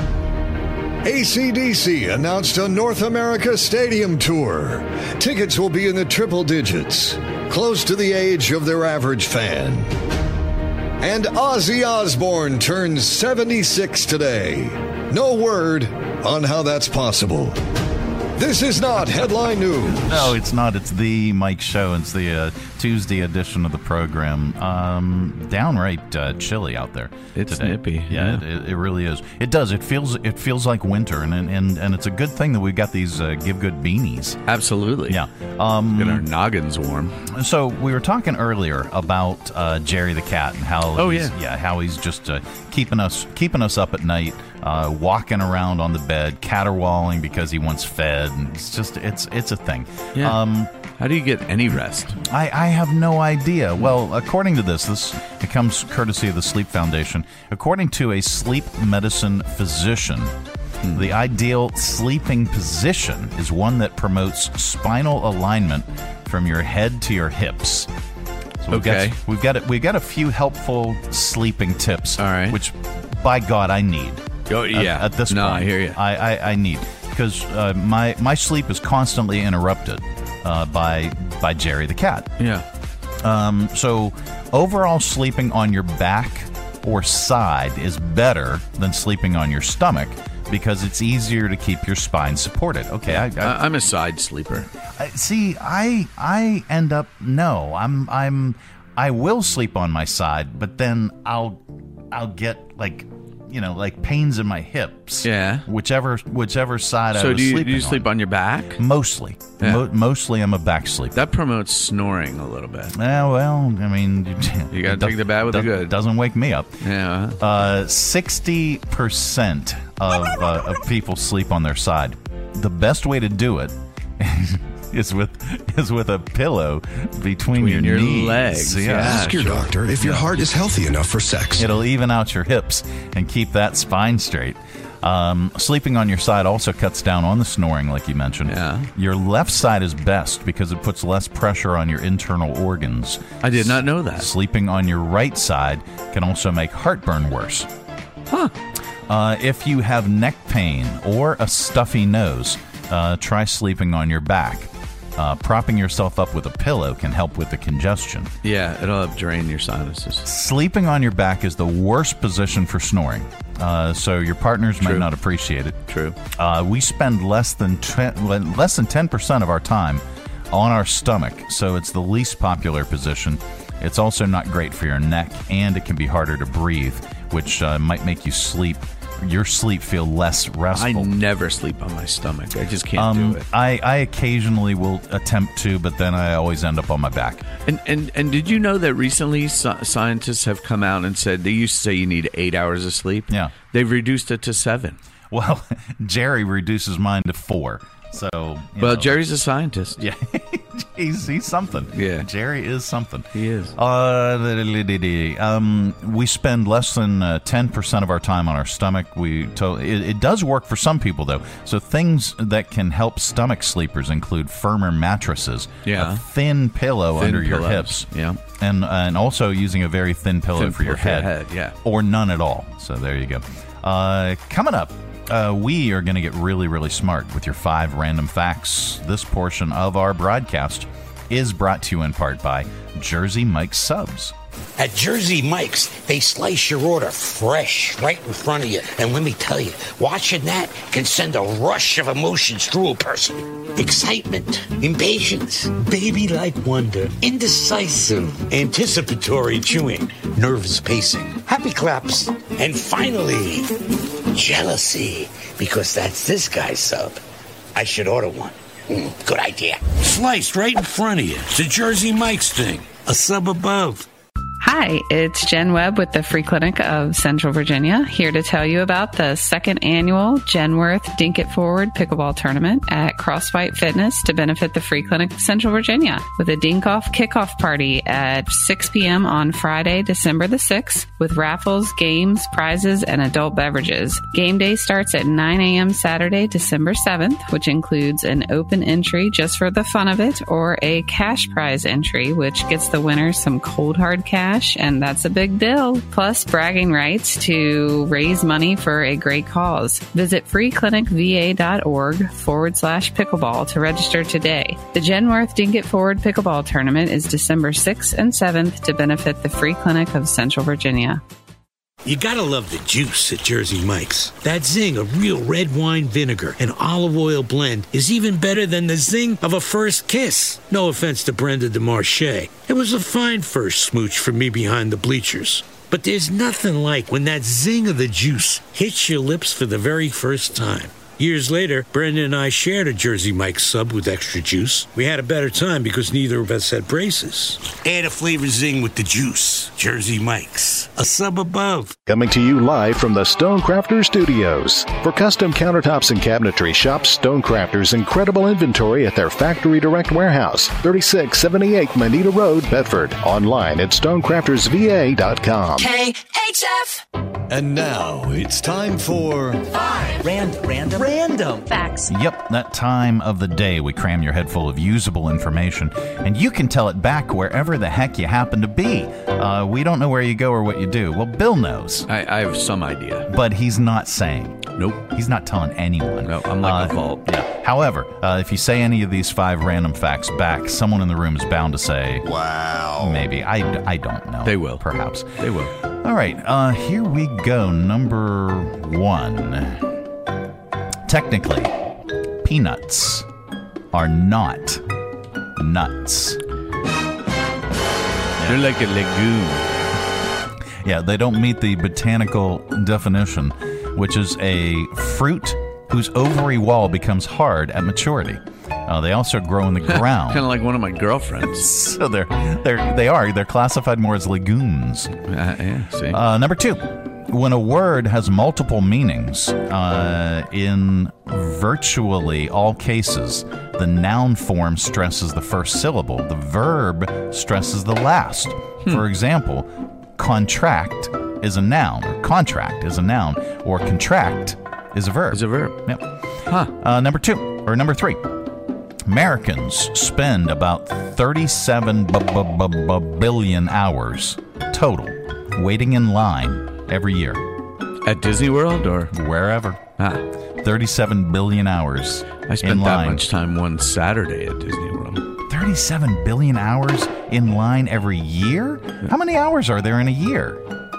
A C D C announced a North America Stadium tour. Tickets will be in the triple digits, close to the age of their average fan. And Ozzy Osbourne turns seventy-six today. No word on how that's possible. This is not headline news. No, it's not. It's the Mike Show. It's the uh, Tuesday edition of the program. Um, downright uh, chilly out there. It's today. nippy. Yeah, Yeah. It, it really is. It does. It feels. It feels like winter, and and and it's a good thing that we've got these uh, Give Good beanies. Absolutely. Yeah. Um, Get our noggins warm. So we were talking earlier about uh, Jerry the cat and how. Oh, he's, yeah. yeah, how he's just uh, keeping us keeping us up at night. Uh, walking around on the bed, caterwauling because he wants fed, and it's just it's it's a thing. Yeah. Um, How do you get any rest? I, I have no idea. Well, according to this, this it comes courtesy of the Sleep Foundation. According to a sleep medicine physician, hmm. the ideal sleeping position is one that promotes spinal alignment from your head to your hips. So we've Okay. got, we've got a, we've got a few helpful sleeping tips, All right. which, by God, I need. Oh, yeah. At, at this No, point, I hear you. I, I, I need because uh, my my sleep is constantly interrupted uh, by by Jerry the cat. Yeah. Um, so overall, sleeping on your back or side is better than sleeping on your stomach because it's easier to keep your spine supported. Okay, I, I, I'm a side sleeper. I, see, I I end up no, I'm I'm I will sleep on my side, but then I'll I'll get like. You know, like pains in my hips. Yeah. Whichever whichever side so I was do you, sleeping do you sleep on. on your back? Mostly. Yeah. Mo- mostly I'm a back sleeper. That promotes snoring a little bit. Yeah, well, I mean... You got to take the bad with the good. Doesn't wake me up. Yeah. Uh, sixty percent of, uh, of people sleep on their side. The best way to do it... Is with is with a pillow between, between your, your knees. legs. Yeah, yeah Ask your sure. doctor if your heart is healthy enough for sex. It'll even out your hips and keep that spine straight. Um, sleeping on your side also cuts down on the snoring, like you mentioned. Yeah. Your left side is best because it puts less pressure on your internal organs. I did not know that. Sleeping on your right side can also make heartburn worse. Huh. Uh, if you have neck pain or a stuffy nose, uh, try sleeping on your back. Uh, propping yourself up with a pillow can help with the congestion. Yeah, it'll help drain your sinuses. Sleeping on your back is the worst position for snoring, uh, so your partners True. might not appreciate it. True. Uh, we spend less than ten, less than ten percent of our time on our stomach, so it's the least popular position. It's also not great for your neck, and it can be harder to breathe, which uh, might make you sleep. Your sleep feel less restful. I never sleep on my stomach. I just can't um, do it. I, I occasionally will attempt to, but then I always end up on my back. And and, and did you know that recently so- scientists have come out and said they used to say you need eight hours of sleep? Yeah. They've reduced it to seven. Well, Jerry reduces mine to four. So, well, know. Jerry's a scientist. Yeah, he's he's something. Yeah, Jerry is something. He is. Uh, um, we spend less than ten uh, percent of our time on our stomach. We to- it, it does work for some people though. So things that can help stomach sleepers include firmer mattresses, yeah, a thin pillow thin under pillows. your hips, yeah, and and also using a very thin pillow thin for your head, head, yeah, or none at all. So there you go. Uh, coming up. Uh, we are going to get really, really smart with your five random facts. This portion of our broadcast is brought to you in part by Jersey Mike's Subs. At Jersey Mike's, they slice your order fresh right in front of you. And let me tell you, watching that can send a rush of emotions through a person. Excitement, impatience, baby-like wonder, indecisive, anticipatory chewing, nervous pacing, happy claps, and finally, jealousy, because that's this guy's sub. I should order one. Mm, good idea. Sliced right in front of you. It's a Jersey Mike's thing. A sub above. Hi, it's Jen Webb with the Free Clinic of Central Virginia, here to tell you about the second annual Genworth Dink It Forward Pickleball Tournament at Crossfight Fitness to benefit the Free Clinic of Central Virginia with a dink-off kickoff party at six p.m. on Friday, December the sixth, with raffles, games, prizes, and adult beverages. Game day starts at nine a.m. Saturday, December seventh, which includes an open entry just for the fun of it, or a cash prize entry, which gets the winners some cold hard cash, and that's a big deal. Plus, bragging rights to raise money for a great cause. Visit freeclinicva.org forward slash pickleball to register today. The Genworth Dink It Forward Pickleball Tournament is December sixth and seventh to benefit the Free Clinic of Central Virginia. You gotta love the juice at Jersey Mike's. That zing of real red wine vinegar and olive oil blend is even better than the zing of a first kiss. No offense to Brenda DeMarche. It was a fine first smooch for me behind the bleachers. But there's nothing like when that zing of the juice hits your lips for the very first time. Years later, Brenda and I shared a Jersey Mike's sub with extra juice. We had a better time because neither of us had braces. Add a flavor zing with the juice. Jersey Mike's. A sub above. Coming to you live from the Stonecrafters Studios. For custom countertops and cabinetry, shop Stonecrafters' incredible inventory at their Factory Direct Warehouse, thirty-six seventy-eight Moneta Road, Bedford. Online at stonecrafters v a dot com. K H F. And now it's time for Five Rand- Random Random facts. Yep, that time of the day we cram your head full of usable information, and you can tell it back wherever the heck you happen to be. Uh, we don't know where you go or what you do. Well, Bill knows. I, I have some idea. But he's not saying. Nope. He's not telling anyone. No, I'm like uh, a vault. Yeah. However, uh, if you say any of these five random facts back, someone in the room is bound to say, wow. Maybe. I, I don't know. They will. Perhaps. They will. All right. Uh, here we go. Number one. Technically, peanuts are not nuts. They're like a legume. Yeah, they don't meet the botanical definition, which is a fruit whose ovary wall becomes hard at maturity. Uh, they also grow in the ground. Kind of like one of my girlfriends. So they're they're they are they're classified more as legumes. Uh, yeah. See. Uh, number two. When a word has multiple meanings, uh, in virtually all cases, the noun form stresses the first syllable. The verb stresses the last. Hmm. For example, contract is a noun, or contract is a noun, or contract is a verb. Is a verb. Yep. Huh. Uh, number two, or number three. Americans spend about thirty-seven billion hours total waiting in line every year. At Disney World or? Wherever. Ah. thirty-seven billion hours I spent in that line. much time one Saturday at Disney World. thirty-seven billion hours in line every year? How many hours are there in a year?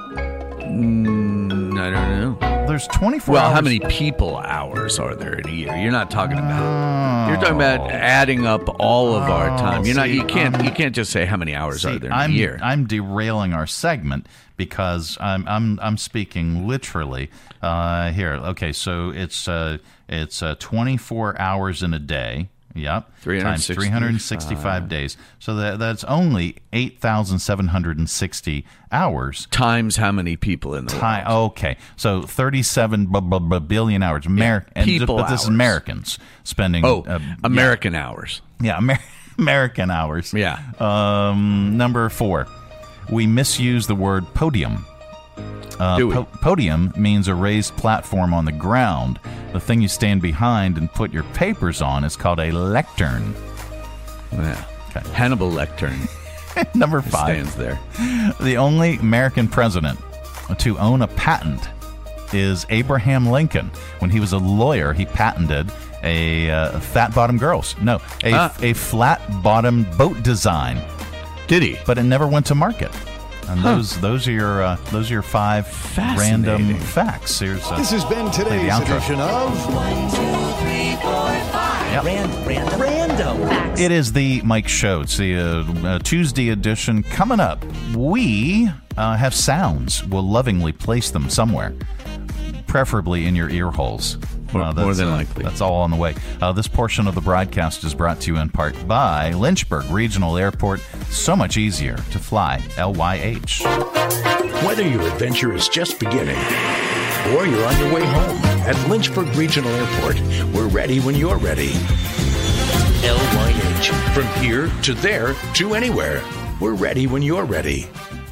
Mm, I don't know. There's twenty-four well, hours. how many people hours are there in a year? You're not talking about. Oh. You're talking about adding up all of our time. You're see, not. You can't. um, you can't just say how many hours see, are there in I'm, a year. I'm derailing our segment because I'm I'm I'm speaking literally. Uh, here, okay, so it's uh, it's uh, twenty-four hours in a day. Yep. Times three hundred sixty-five days. So that that's only eight thousand seven hundred sixty hours. Times how many people in the Ti- world? Okay. So thirty-seven b- b- b- billion hours. Amer- Yeah, people and, But this is hours. Americans spending. Oh, uh, American yeah. hours. Yeah, Amer- American hours. Yeah. Um, number four. We misuse the word podium. Uh, Do we? po- podium means a raised platform on the ground. The thing you stand behind and put your papers on is called a lectern. Yeah. Okay. Hannibal Lectern. Number five. Stands there. The only American president to own a patent is Abraham Lincoln. When he was a lawyer, he patented a uh, fat bottom girls. No, a, Ah. a flat bottom boat design. Did he? But it never went to market. And Huh. those those are your uh, those are your five random facts. Here's uh, This has been play the today's outro. edition of One, two, three, four, five. Yep. Random, random, random facts. It is the Mike Show. It's the uh, uh, Tuesday edition. Coming up, we uh, have sounds. We'll lovingly place them somewhere, preferably in your ear holes. More, Uh, more that's, than uh, likely. That's all on the way. Uh, this portion of the broadcast is brought to you in part by Lynchburg Regional Airport. So much easier to fly. L Y H. Whether your adventure is just beginning or you're on your way home, at Lynchburg Regional Airport, we're ready when you're ready. L Y H. From here to there to anywhere, we're ready when you're ready.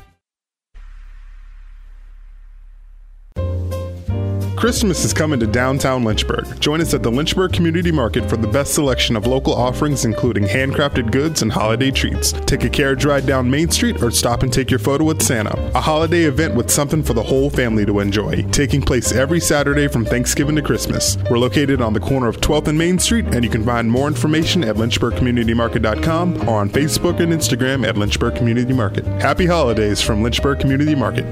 Christmas is coming to downtown Lynchburg. Join us at the Lynchburg Community Market for the best selection of local offerings, including handcrafted goods and holiday treats. Take a carriage ride down Main Street or stop and take your photo with Santa. A holiday event with something for the whole family to enjoy. Taking place every Saturday from Thanksgiving to Christmas. We're located on the corner of twelfth and Main Street, and you can find more information at lynchburg community market dot com or on Facebook and Instagram at Lynchburg Community Market. Happy holidays from Lynchburg Community Market.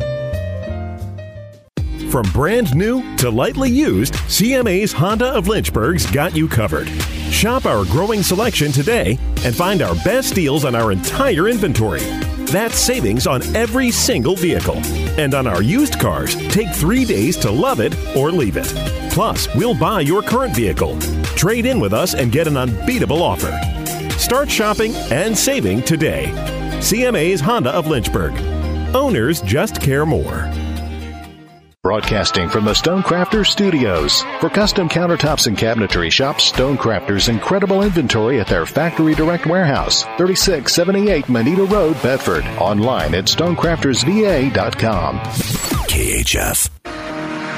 From brand new to lightly used, C M A's Honda of Lynchburg's got you covered. Shop our growing selection today and find our best deals on our entire inventory. That's savings on every single vehicle. And on our used cars, take three days to love it or leave it. Plus, we'll buy your current vehicle. Trade in with us and get an unbeatable offer. Start shopping and saving today. C M A's Honda of Lynchburg. Owners just care more. Broadcasting from the Stonecrafters Studios. For custom countertops and cabinetry, shop Stonecrafters' incredible inventory at their Factory Direct Warehouse, thirty-six seventy-eight Moneta Road, Bedford. Online at stonecrafters v a dot com. K H F.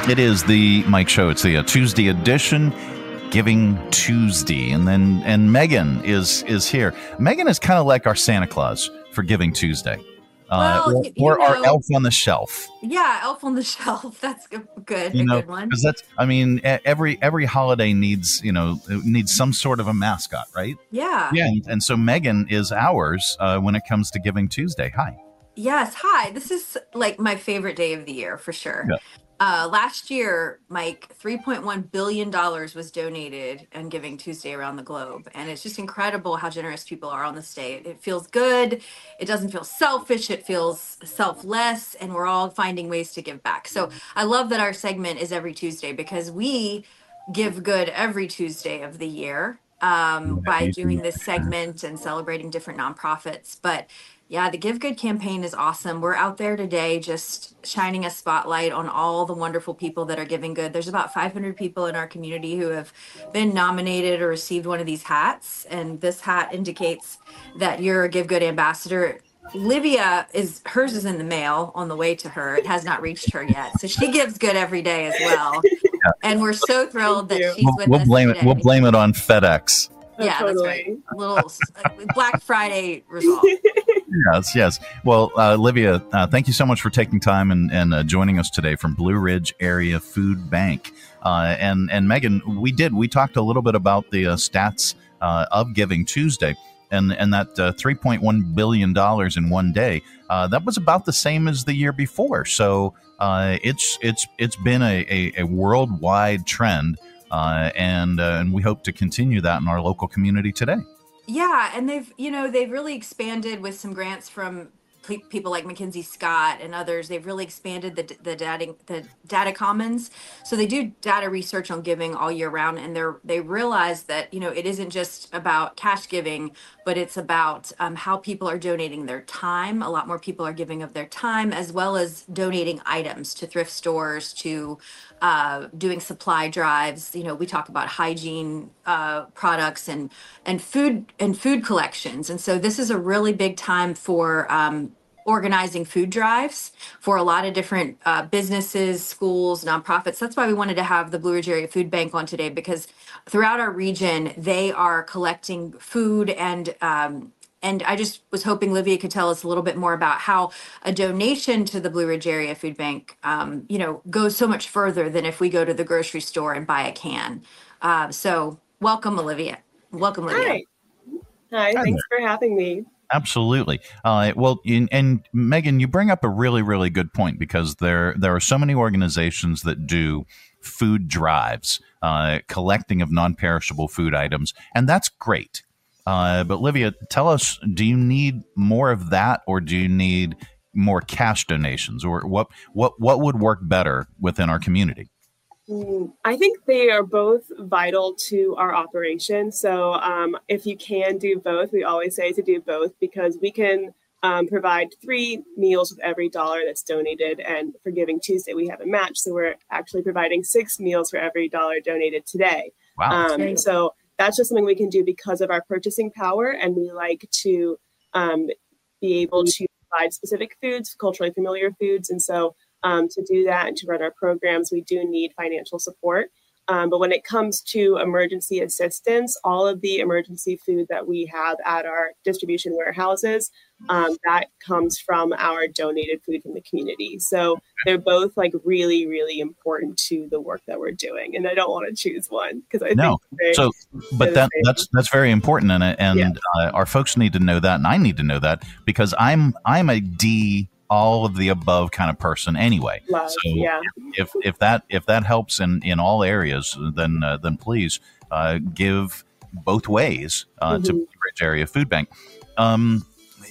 It is the Mike Show. It's the uh, Tuesday edition, Giving Tuesday, and then and Megan is is here. Megan is kind of like our Santa Claus for Giving Tuesday, uh, well, or, you, or you our know, elf on the shelf. Yeah, elf on the shelf. That's good. good You a know, good one. because that's. I mean, e- every every holiday needs you know needs some sort of a mascot, right? Yeah. Yeah, and, and so Megan is ours uh, when it comes to Giving Tuesday. Hi. Yes. Hi. This is like my favorite day of the year for sure. Yeah. Uh, last year, Mike, three point one billion dollars was donated on Giving Tuesday around the globe. And it's just incredible how generous people are on this day. It feels good. It doesn't feel selfish. It feels selfless. And we're all finding ways to give back. So I love that our segment is every Tuesday because we give good every Tuesday of the year um, by doing this segment and celebrating different nonprofits. But yeah, the Give Good campaign is awesome. We're out there today just shining a spotlight on all the wonderful people that are giving good. There's about five hundred people in our community who have been nominated or received one of these hats. And this hat indicates that you're a Give Good ambassador. Livia is hers is in the mail on the way to her. It has not reached her yet. So she gives good every day as well. Yeah. And we're so thrilled that she's We'll, with we'll us blame today. it. We'll blame it on FedEx. Yeah, that's right. A little uh, Black Friday result. Yes, yes. Well, uh, Olivia, uh, thank you so much for taking time and, and uh, joining us today from Blue Ridge Area Food Bank. Uh, and, and Megan, we did. We talked a little bit about the uh, stats uh, of Giving Tuesday and, and that uh, three point one billion dollars in one day. Uh, that was about the same as the year before. So uh, it's it's it's been a, a, a worldwide trend. Uh, and uh, and we hope to continue that in our local community today. Yeah, and they've, you know, they've really expanded with some grants from pe- people like Mackenzie Scott and others. They've really expanded the the data the data commons. So they do data research on giving all year round, and they're they realize that, you know, it isn't just about cash giving, but it's about um, how people are donating their time. A lot more people are giving of their time, as well as donating items to thrift stores, to uh, doing supply drives. You know, we talk about hygiene uh, products and and food and food collections. And so this is a really big time for um, organizing food drives for a lot of different uh, businesses, schools, nonprofits. That's why we wanted to have the Blue Ridge Area Food Bank on today, because throughout our region, they are collecting food and um, And I just was hoping Livia could tell us a little bit more about how a donation to the Blue Ridge Area Food Bank, um, you know, goes so much further than if we go to the grocery store and buy a can. Uh, so welcome, Olivia. Welcome, Livia. Hi. Hi, Hi thanks there. for having me. Absolutely. Uh, well, in, and Megan, you bring up a really, really good point, because there there are so many organizations that do food drives, uh, collecting of non-perishable food items, and that's great. Uh, but Livia, tell us, do you need more of that, or do you need more cash donations, or what what what would work better within our community? Mm, I think they are both vital to our operation. So um, if you can do both, we always say to do both, because we can um, provide three meals with every dollar that's donated. And for Giving Tuesday, we have a match. So we're actually providing six meals for every dollar donated today. Wow. Um, so that's just something we can do because of our purchasing power. And we like to um, be able to provide specific foods, culturally familiar foods. And so um, to do that and to run our programs, we do need financial support. Um, but when it comes to emergency assistance, all of the emergency food that we have at our distribution warehouses, um, that comes from our donated food from the community. So they're both like really, really important to the work that we're doing. And I don't want to choose one because I no. think they, so, but that that's that's very important, and and Yeah. uh, our folks need to know that, and I need to know that, because I'm I'm a D. all of the above kind of person anyway. Love, so yeah. if if that if that helps in, in all areas, then uh, then please uh, give both ways uh, Mm-hmm. to Blue Ridge Area Food Bank. Um,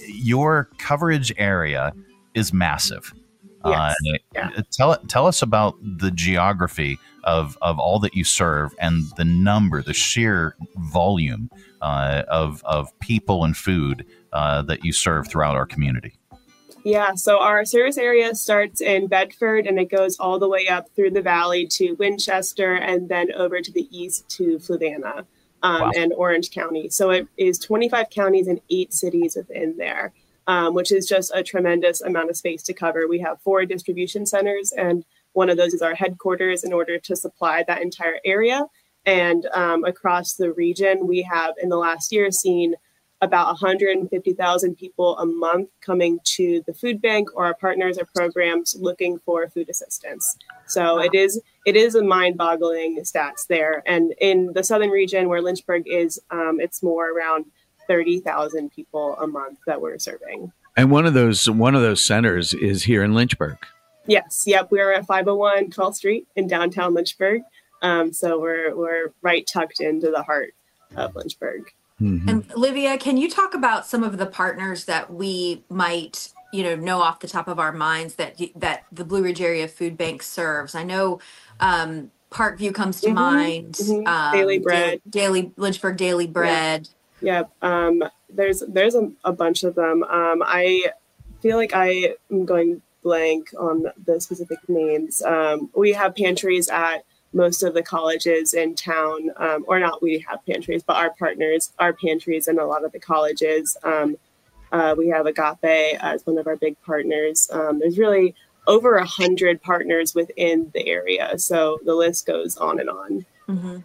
your coverage area is massive. Yes. Uh, Yeah. Tell tell us about the geography of of all that you serve, and the number, the sheer volume uh, of of people and food uh, that you serve throughout our community. Yeah, so our service area starts in Bedford and it goes all the way up through the valley to Winchester and then over to the east to Fluvanna um, Wow. and Orange County. So it is twenty-five counties and eight cities within there, um, which is just a tremendous amount of space to cover. We have four distribution centers and one of those is our headquarters in order to supply that entire area. And um, across the region, we have in the last year seen about one hundred fifty thousand people a month coming to the food bank or our partners or programs looking for food assistance. So wow. it is it is a mind-boggling stats there. And in the southern region where Lynchburg is, um, it's more around thirty thousand people a month that we're serving. And one of those one of those centers is here in Lynchburg. Yes. Yep. We're at five oh one twelfth Street in downtown Lynchburg. Um, so we're we're right tucked into the heart of Lynchburg. Mm-hmm. And Olivia, can you talk about some of the partners that we might, you know, know off the top of our minds that that the Blue Ridge Area Food Bank serves? I know um, Parkview comes to mm-hmm. mind. Mm-hmm. Um, Daily Bread, Daily Lynchburg Daily Bread. Yep. yep. Um, there's there's a, a bunch of them. Um, I feel like I am going blank on the specific names. Um, we have pantries at most of the colleges in town, um, or not we have pantries, but our partners, our pantries in a lot of the colleges. Um, uh, we have Agape as one of our big partners. Um, there's really over a hundred partners within the area. So the list goes on and on. Mm-hmm.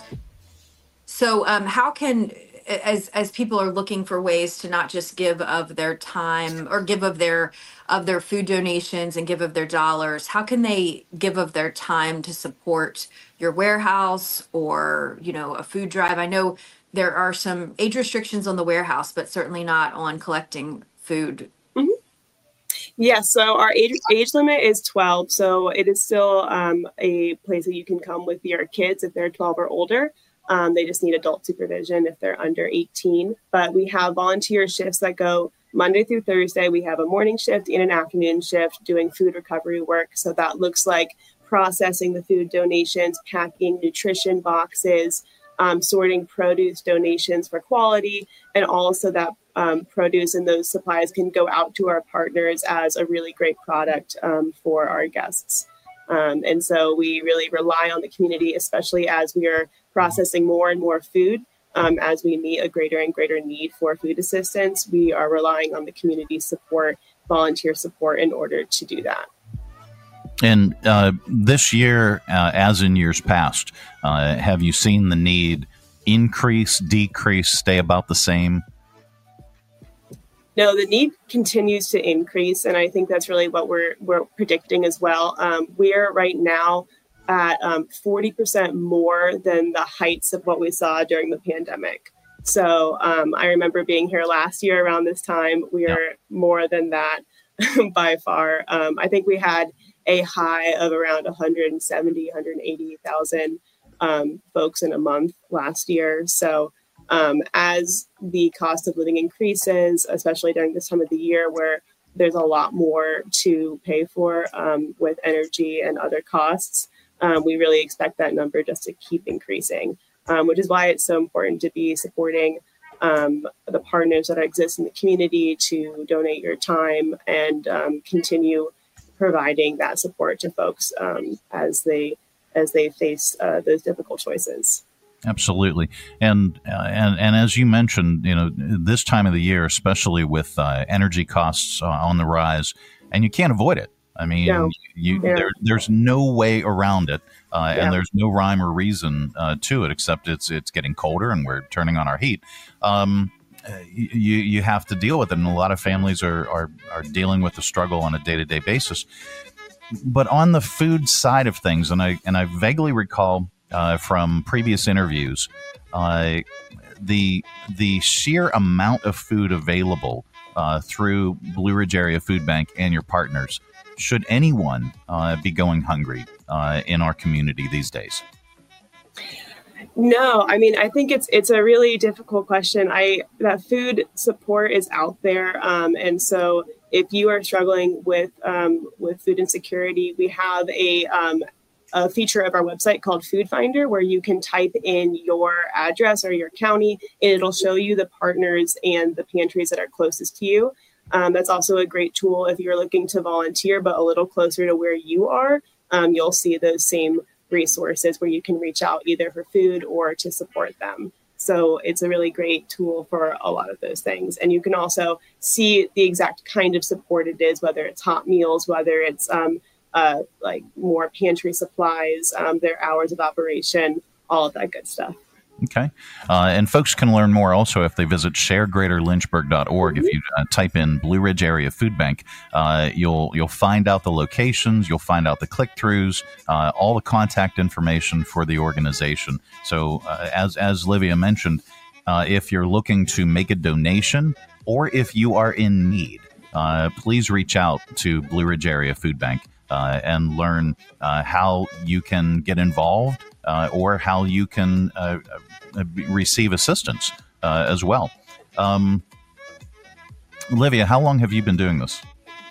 So um, how can, as as people are looking for ways to not just give of their time or give of their of their food donations and give of their dollars, how can they give of their time to support your warehouse or, you know, a food drive? I know there are some age restrictions on the warehouse, but certainly not on collecting food. Mm-hmm. Yeah, so our age age limit is twelve. So it is still um, a place that you can come with your kids if they're twelve or older. Um, they just need adult supervision if they're under eighteen. But we have volunteer shifts that go Monday through Thursday. We have a morning shift and an afternoon shift doing food recovery work. So that looks like processing the food donations, packing nutrition boxes, um, sorting produce donations for quality, and also that um, produce and those supplies can go out to our partners as a really great product um, for our guests. Um, and so we really rely on the community, especially as we are processing more and more food. Um, as we meet a greater and greater need for food assistance, we are relying on the community support, volunteer support in order to do that. And uh, this year, uh, as in years past, uh, have you seen the need increase, decrease, stay about the same? No, the need continues to increase, and I think that's really what we're we're predicting as well. Um, we're right now at um, forty percent more than the heights of what we saw during the pandemic. So um, I remember being here last year around this time. We are yeah. more than that by far. Um, I think we had a high of around one hundred seventy, one hundred eighty thousand um, folks in a month last year. So um, as the cost of living increases, especially during this time of the year where there's a lot more to pay for um, with energy and other costs, um, we really expect that number just to keep increasing, um, which is why it's so important to be supporting um, the partners that exist in the community to donate your time and um, continue providing that support to folks um, as they as they face uh, those difficult choices. Absolutely, and uh, and and as you mentioned, you know, this time of the year, especially with uh, energy costs uh, on the rise, and you can't avoid it. I mean, no. you, yeah. there, there's no way around it, uh, yeah. and there's no rhyme or reason uh, to it except it's it's getting colder and we're turning on our heat. Um, you you have to deal with it, and a lot of families are are, are dealing with the struggle on a day to day basis. But on the food side of things, and I and I vaguely recall uh, from previous interviews, uh, the the sheer amount of food available uh, through Blue Ridge Area Food Bank and your partners. Should anyone uh, be going hungry uh, in our community these days? No, I mean, I think it's it's a really difficult question. I that food support is out there, um, and so if you are struggling with um, with food insecurity, we have a um, a feature of our website called Food Finder, where you can type in your address or your county, and it'll show you the partners and the pantries that are closest to you. Um, that's also a great tool if you're looking to volunteer, but a little closer to where you are. Um, you'll see those same resources where you can reach out either for food or to support them. So it's a really great tool for a lot of those things. And you can also see the exact kind of support it is, whether it's hot meals, whether it's um, uh, like more pantry supplies, um, their hours of operation, all of that good stuff. Okay. Uh, and folks can learn more also if they visit share greater lynchburg dot org. If you uh, type in Blue Ridge Area Food Bank, uh, you'll you'll find out the locations, you'll find out the click-throughs, uh, all the contact information for the organization. So uh, as, as Livia mentioned, uh, if you're looking to make a donation or if you are in need, uh, please reach out to Blue Ridge Area Food Bank uh, and learn uh, how you can get involved uh, or how you can uh, receive assistance uh, as well. Um, Livia, how long have you been doing this?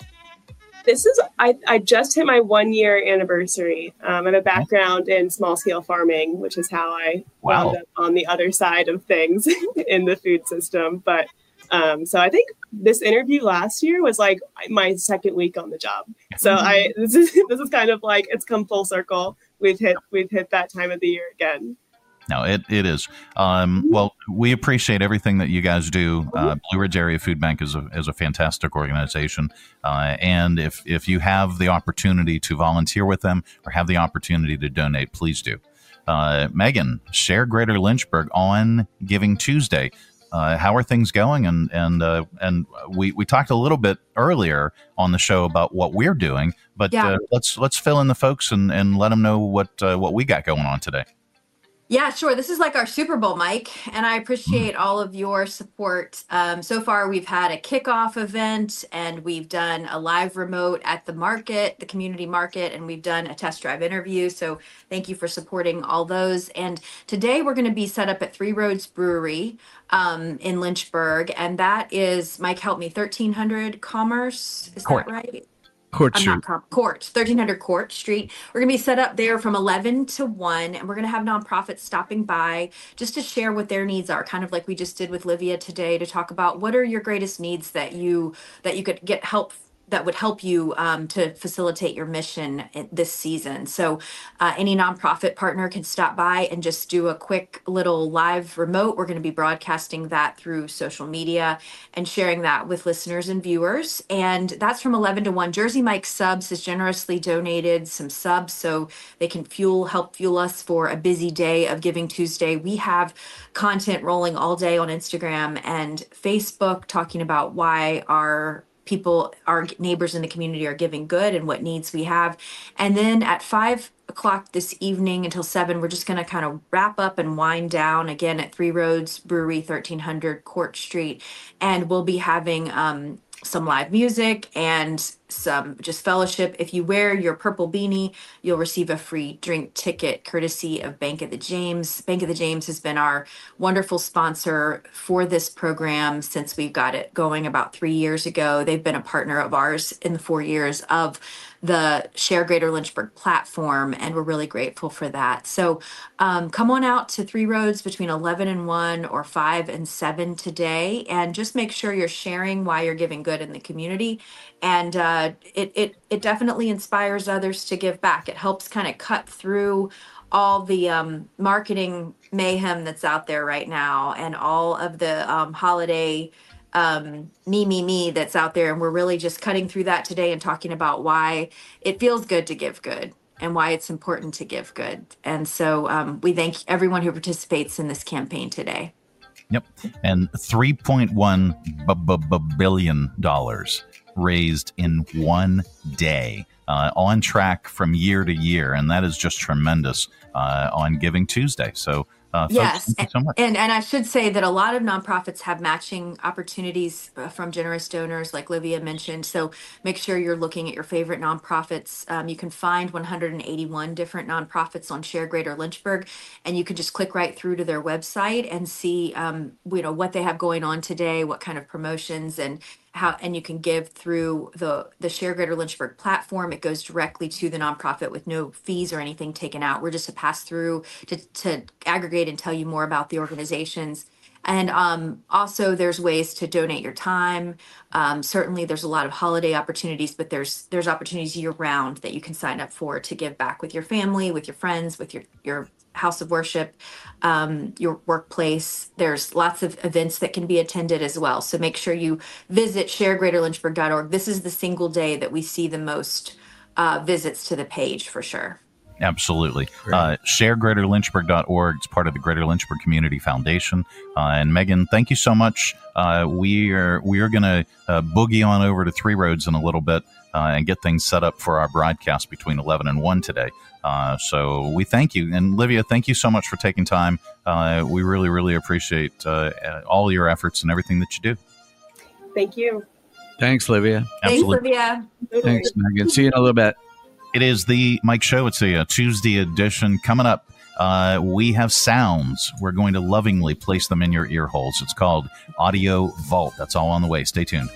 This is, I, I just hit my one year anniversary. Um, I have a background in small scale farming, which is how I wow. wound up on the other side of things in the food system. But um, so I think this interview last year was like my second week on the job. So I, this is, this is kind of like, it's come full circle. We've hit, we've hit that time of the year again. No, it, it is. Um, well, we appreciate everything that you guys do. Uh, Blue Ridge Area Food Bank is a is a fantastic organization. Uh, and if, if you have the opportunity to volunteer with them or have the opportunity to donate, please do. Uh, Megan, share Greater Lynchburg on Giving Tuesday. Uh, how are things going? And and uh, and we, we talked a little bit earlier on the show about what we're doing, but yeah. uh, let's let's fill in the folks and, and let them know what uh, what we got going on today. Yeah, sure. This is like our Super Bowl, Mike, and I appreciate all of your support. Um, so far, we've had a kickoff event, and we've done a live remote at the market, the community market, and we've done a test drive interview. So thank you for supporting all those. And today we're going to be set up at Three Roads Brewery um, in Lynchburg, and that is, Mike, help me, thirteen hundred Commerce, is Court. that right? Court I'm Street. not Com- Court, thirteen hundred Court Street. We're going to be set up there from eleven to one, and we're going to have nonprofits stopping by just to share what their needs are, kind of like we just did with Livia today, to talk about what are your greatest needs that you that you could get help that would help you um, to facilitate your mission in this season. So uh, any nonprofit partner can stop by and just do a quick little live remote. We're going to be broadcasting that through social media and sharing that with listeners and viewers. And that's from eleven to one. Jersey Mike Subs has generously donated some subs so they can fuel, help fuel us for a busy day of Giving Tuesday. We have content rolling all day on Instagram and Facebook talking about why our people, our neighbors in the community are giving good and what needs we have. And then at five o'clock this evening until seven, we're just going to kind of wrap up and wind down again at Three Roads Brewery, thirteen hundred Court Street. And we'll be having um, some live music and some just fellowship. If you wear your purple beanie, you'll receive a free drink ticket courtesy of Bank of the James. Bank of the James has been our wonderful sponsor for this program since we got it going about three years ago. They've been a partner of ours in the four years of the Share Greater Lynchburg platform, and we're really grateful for that. So um, come on out to Three Roads between eleven and one or five and seven today, and just make sure you're sharing why you're giving good in the community. And uh, it, it, it definitely inspires others to give back. It helps kind of cut through all the um, marketing mayhem that's out there right now and all of the um, holiday um, me, me, me that's out there. And we're really just cutting through that today and talking about why it feels good to give good and why it's important to give good. And so um, we thank everyone who participates in this campaign today. Yep. And three point one billion dollars raised in one day, uh, on track from year to year. And that is just tremendous uh, on Giving Tuesday. So Uh, yes, folks, thank you so much. and and I should say that a lot of nonprofits have matching opportunities uh, from generous donors, like Livia mentioned. So make sure you're looking at your favorite nonprofits. Um, you can find one hundred eighty-one different nonprofits on Share Greater Lynchburg, and you can just click right through to their website and see, um, you know, what they have going on today, what kind of promotions, and how. And you can give through the the Share Greater Lynchburg platform. It goes directly to the nonprofit with no fees or anything taken out. We're just a pass through to to aggregate and tell you more about the organizations. And um, also there's ways to donate your time. Um, certainly there's a lot of holiday opportunities, but there's there's opportunities year round that you can sign up for to give back with your family, with your friends, with your, your house of worship, um, your workplace. There's lots of events that can be attended as well. So make sure you visit share greater lynchburg dot org. This is the single day that we see the most uh, visits to the page for sure. Absolutely. Uh, share greater lynchburg dot org. It's part of the Greater Lynchburg Community Foundation. Uh, and Megan, thank you so much. Uh, we are we are going to uh, boogie on over to Three Roads in a little bit uh, and get things set up for our broadcast between eleven and one today. Uh, so we thank you. And Livia, thank you so much for taking time. Uh, we really, really appreciate uh, all your efforts and everything that you do. Thank you. Thanks, Livia. Absolutely. Thanks, Livia. Thanks, Megan. See you in a little bit. It is the Mike Show. It's a, a Tuesday edition. Coming up, uh, we have sounds. We're going to lovingly place them in your ear holes. It's called Audio Vault. That's all on the way. Stay tuned.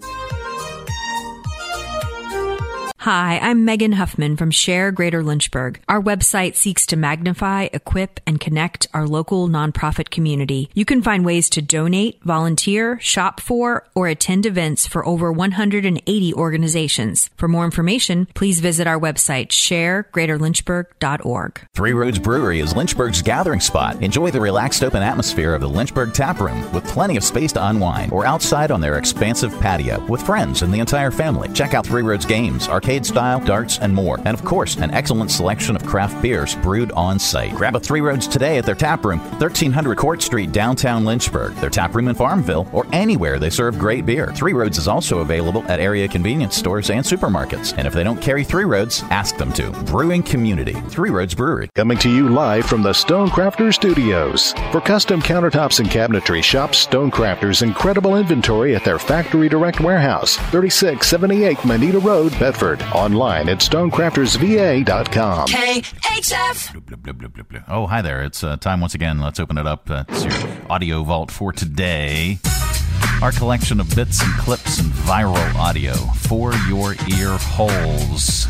Hi, I'm Megan Huffman from Share Greater Lynchburg. Our website seeks to magnify, equip, and connect our local nonprofit community. You can find ways to donate, volunteer, shop for, or attend events for over one hundred eighty organizations. For more information, please visit our website, share greater lynchburg dot org. Three Roads Brewery is Lynchburg's gathering spot. Enjoy the relaxed open atmosphere of the Lynchburg Tap Room with plenty of space to unwind, or outside on their expansive patio with friends and the entire family. Check out Three Roads games, arcade style, darts, and more. And of course, an excellent selection of craft beers brewed on site. Grab a Three Roads today at their tap room, thirteen hundred Court Street, downtown Lynchburg, their tap room in Farmville, or anywhere they serve great beer. Three Roads is also available at area convenience stores and supermarkets. And if they don't carry Three Roads, ask them to. Brewing community. Three Roads Brewery. Coming to you live from the Stonecrafters Studios. For custom countertops and cabinetry, shop Stonecrafters' incredible inventory at their Factory Direct Warehouse, thirty-six seventy-eight Manita Road, Bedford. Online at stonecrafters v a dot com. K H F. Oh, hi there. It's uh, time once again. Let's open it up. Uh, it's your audio vault for today. Our collection of bits and clips and viral audio for your ear holes.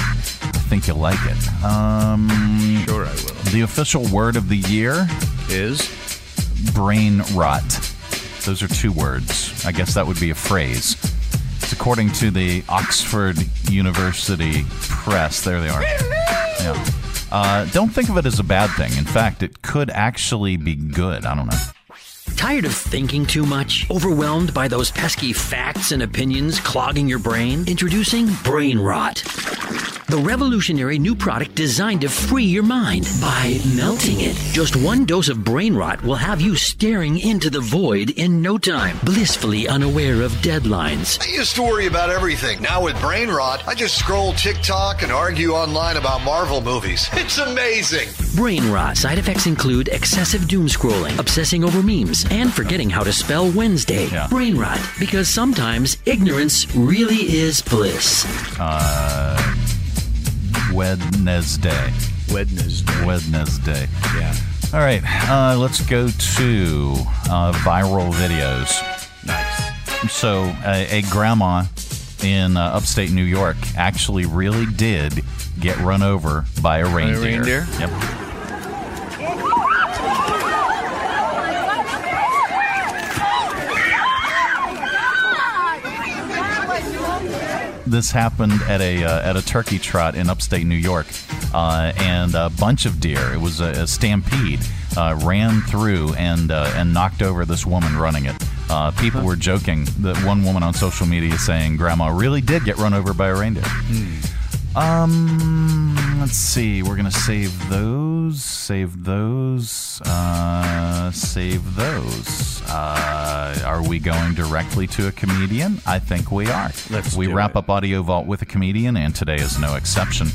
I think you'll like it. Um, sure I will. The official word of the year is brain rot. Those are two words. I guess that would be a phrase. It's according to the Oxford University Press. There they are. Yeah. Uh, don't think of it as a bad thing. In fact, it could actually be good. I don't know. Tired of thinking too much? Overwhelmed by those pesky facts and opinions clogging your brain? Introducing Brain Rot, the revolutionary new product designed to free your mind by melting it. Just one dose of Brain Rot will have you staring into the void in no time, blissfully unaware of deadlines. I used to worry about everything. Now with Brain Rot, I just scroll TikTok and argue online about Marvel movies. It's amazing. Brain Rot. Side effects include excessive doom scrolling, obsessing over memes, and forgetting how to spell Wednesday. Yeah. Brain Rot. Because sometimes ignorance really is bliss. Uh... Wednesday. Wednesday. Wednesday. Yeah. All right. Uh, let's go to uh, viral videos. Nice. So, a, a grandma in uh, upstate New York actually really did get run over by a reindeer. By a reindeer? Yep. This happened at a uh, at a turkey trot in upstate New York, uh, and a bunch of deer. It was a, a stampede. Uh, ran through and uh, and knocked over this woman running it. Uh, people were joking that one woman on social media is saying Grandma really did get run over by a reindeer. Hmm. Um, let's see. We're gonna save those. Save those. Uh, save those. Uh, are we going directly to a comedian? I think we are. Let's we do wrap it. up Audio Vault with a comedian, and today is no exception.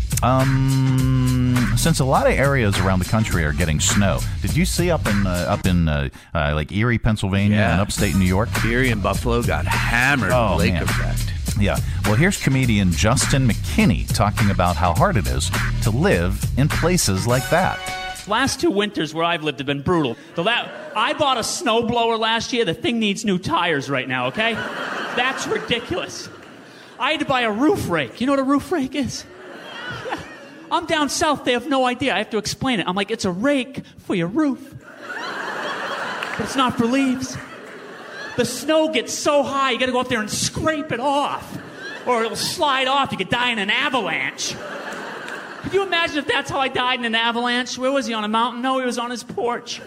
Um, since a lot of areas around the country are getting snow, did you see up in uh, up in uh, uh, like Erie, Pennsylvania, Yeah. and upstate New York? Erie and Buffalo got hammered. Oh, Lake man. effect. Yeah. Well, here's comedian Justin McKinney talking about how hard it is to live in places like that. Last two winters where I've lived have been brutal. The la- I bought a snowblower last year. The thing needs new tires right now, okay? That's ridiculous. I had to buy a roof rake. You know what a roof rake is? Yeah. I'm down south. They have no idea. I have to explain it. I'm like, it's a rake for your roof. But it's not for leaves. The snow gets so high, you got to go up there and scrape it off. Or it'll slide off. You could die in an avalanche. Could you imagine if that's how I died in an avalanche? Where was he, on a mountain? No, he was on his porch.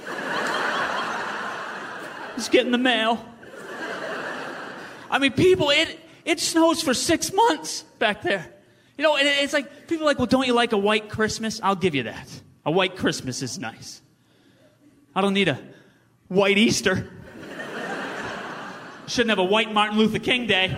He's getting the mail. I mean, people, it, it snows for six months back there. You know, and it's like, people are like, well, don't you like a white Christmas? I'll give you that. A white Christmas is nice. I don't need a white Easter. Shouldn't have a white Martin Luther King Day.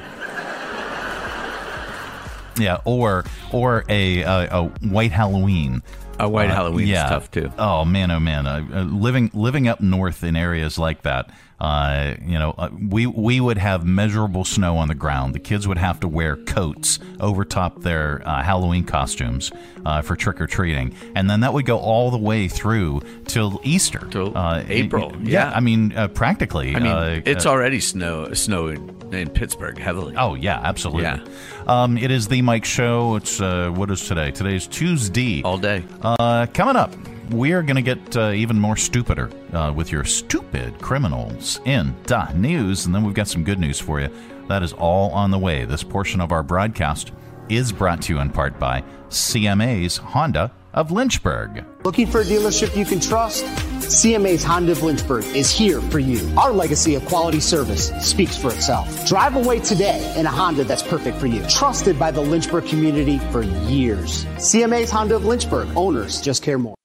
Yeah, or or a, a, a white Halloween. A white uh, Halloween yeah. is tough, too. Oh, man, oh, man. Uh, uh, living living up north in areas like that, uh, you know, uh, we, we would have measurable snow on the ground. The kids would have to wear coats over top their uh, Halloween costumes uh, for trick-or-treating. And then that would go all the way through till Easter. Till uh, April, yeah. yeah. I mean, uh, practically. I mean, uh, it's uh, already snow snowed in Pittsburgh heavily. Oh, yeah, absolutely. Yeah. Um, it is the Mike Show. It's uh, what is today? Today's Tuesday. All day. Uh, coming up, we are going to get uh, even more stupider uh, with your stupid criminals in the news, and then we've got some good news for you. That is all on the way. This portion of our broadcast is brought to you in part by C M A's Honda of Lynchburg. Looking for a dealership you can trust? C M A's Honda of Lynchburg is here for you. Our legacy of quality service speaks for itself. Drive away today in a Honda that's perfect for you. Trusted by the Lynchburg community for years. C M A's Honda of Lynchburg. Owners just care more.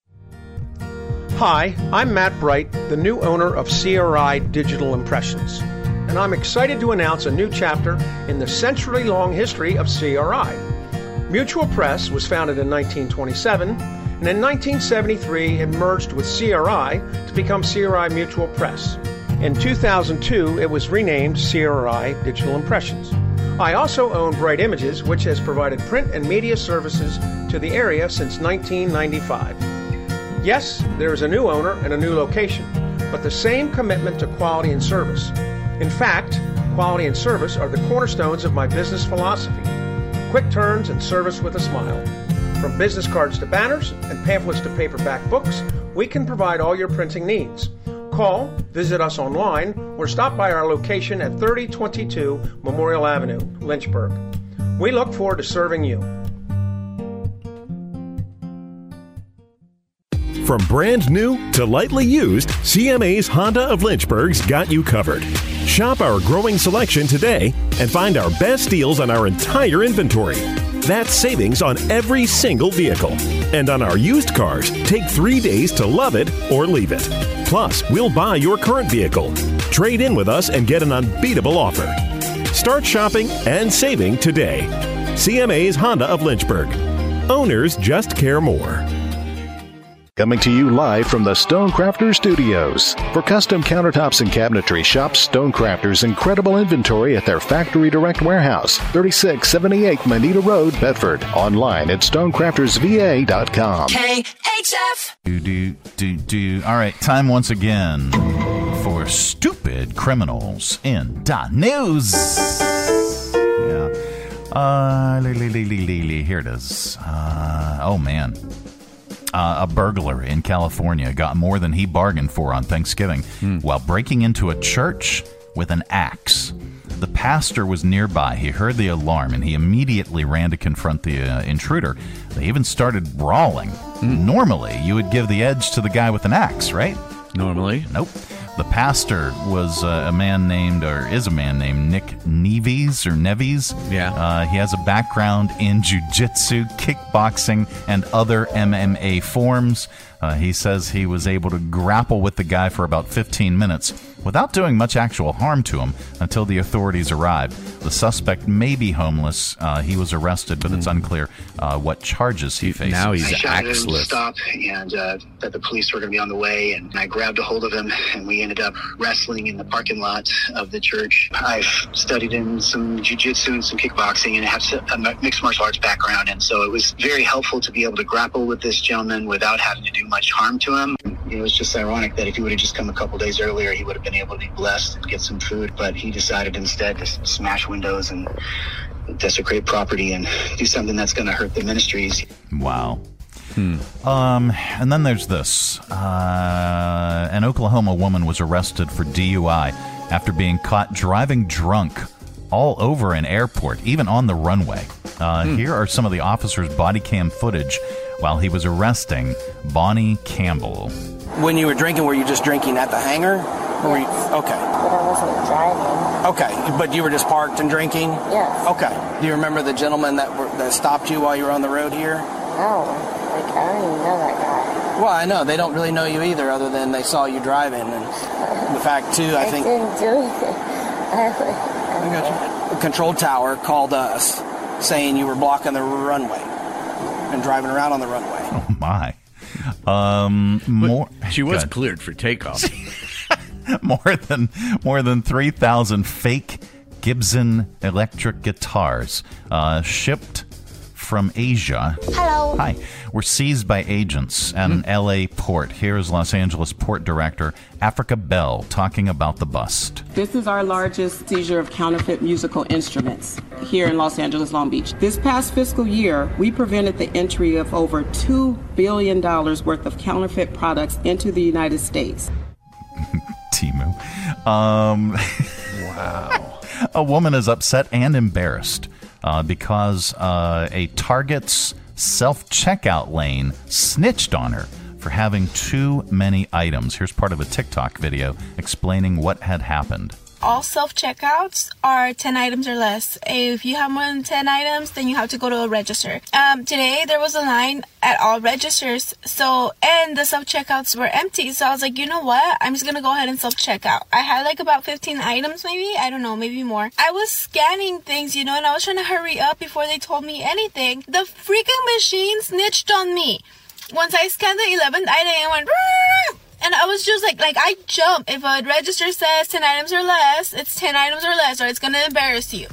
Hi, I'm Matt Bright, the new owner of C R I Digital Impressions. And I'm excited to announce a new chapter in the century-long history of C R I. Mutual Press was founded in nineteen twenty-seven, and in nineteen seventy-three it merged with C R I to become C R I Mutual Press. In two thousand two, it was renamed C R I Digital Impressions. I also own Bright Images, which has provided print and media services to the area since nineteen ninety-five. Yes, there is a new owner and a new location, but the same commitment to quality and service. In fact, quality and service are the cornerstones of my business philosophy. Quick turns and service with a smile. From business cards to banners and pamphlets to paperback books, we can provide all your printing needs. Call, visit us online, or stop by our location at thirty twenty-two Memorial Avenue, Lynchburg. We look forward to serving you. From brand new to lightly used, C M A's Honda of Lynchburg's got you covered. Shop our growing selection today and find our best deals on our entire inventory. That's savings on every single vehicle. And on our used cars, take three days to love it or leave it. Plus, we'll buy your current vehicle. Trade in with us and get an unbeatable offer. Start shopping and saving today. C M A's Honda of Lynchburg. Owners just care more. Coming to you live from the Stonecrafters Studios. For custom countertops and cabinetry, shop Stonecrafters' incredible inventory at their Factory Direct Warehouse, thirty-six seventy-eight Moneta Road, Bedford. Online at stonecrafters v a dot com. K H F. Do, do, do, do. All right, time once again for stupid criminals in the news. Yeah. Uh, li, li, li, li, li, li. Here it is. Uh, oh, man. Uh, a burglar in California got more than he bargained for on Thanksgiving mm. while breaking into a church with an axe. The pastor was nearby. He heard the alarm, and he immediately ran to confront the uh, intruder. They even started brawling. Mm. Normally, you would give the edge to the guy with an axe, right? Normally. Nope. The pastor was uh, a man named, or is a man named Nick Neves, or Neves. Yeah. Uh, he has a background in jiu-jitsu, kickboxing, and other M M A forms. Uh, he says he was able to grapple with the guy for about fifteen minutes without doing much actual harm to him until the authorities arrived. The suspect may be homeless. Uh, he was arrested, but mm. it's unclear uh, what charges he faces. Now he's I shouted at him to axeless. stop, and uh, that the police were going to be on the way, and I grabbed a hold of him, and we ended up wrestling in the parking lot of the church. I've studied in some jiu-jitsu and some kickboxing, and have a mixed martial arts background, and so it was very helpful to be able to grapple with this gentleman without having to do much harm to him. It was just ironic that if he would have just come a couple days earlier, he would have been able to be blessed and get some food, but he decided instead to smash windows and desecrate property and do something that's going to hurt the ministries. Wow. Hmm. Um, and then there's this. Uh, an Oklahoma woman was arrested for D U I after being caught driving drunk all over an airport, even on the runway. Uh, hmm. Here are some of the officer's body cam footage while he was arresting Bonnie Campbell. When you were drinking, were you just drinking at the hangar? Or were you, okay. but I wasn't driving. Okay, but you were just parked and drinking? Yes. Okay. Do you remember the gentleman that were, that stopped you while you were on the road here? No. Like, I don't even know that guy. Well, I know. They don't really know you either, other than they saw you driving. And the fact, too, I, I think... I didn't do anything. I, I got you. The control tower called us saying you were blocking the runway and driving around on the runway. Oh, my. Um, more. She was good. cleared for takeoff. more than more than three thousand fake Gibson electric guitars uh, shipped from Asia. Hello. Hi. Were seized by agents at an L A port. Here's Los Angeles Port Director Africa Bell talking about the bust. This is our largest seizure of counterfeit musical instruments here in Los Angeles, Long Beach. This past fiscal year, we prevented the entry of over two billion dollars worth of counterfeit products into the United States. Timu. Um, wow. A woman is upset and embarrassed uh, because uh, a Target's self-checkout lane snitched on her for having too many items. Here's part of a TikTok video explaining what had happened. All self-checkouts are ten items or less. If you have more than ten items, then you have to go to a register. Um, today, there was a line at all registers, so and the self-checkouts were empty. So I was like, you know what? I'm just going to go ahead and self-checkout. I had like about fifteen items maybe. I don't know, maybe more. I was scanning things, you know, and I was trying to hurry up before they told me anything. The freaking machine snitched on me. Once I scanned the eleventh item, I went... And I was just like, like I jump. If a register says ten items or less, it's ten items or less, or it's going to embarrass you.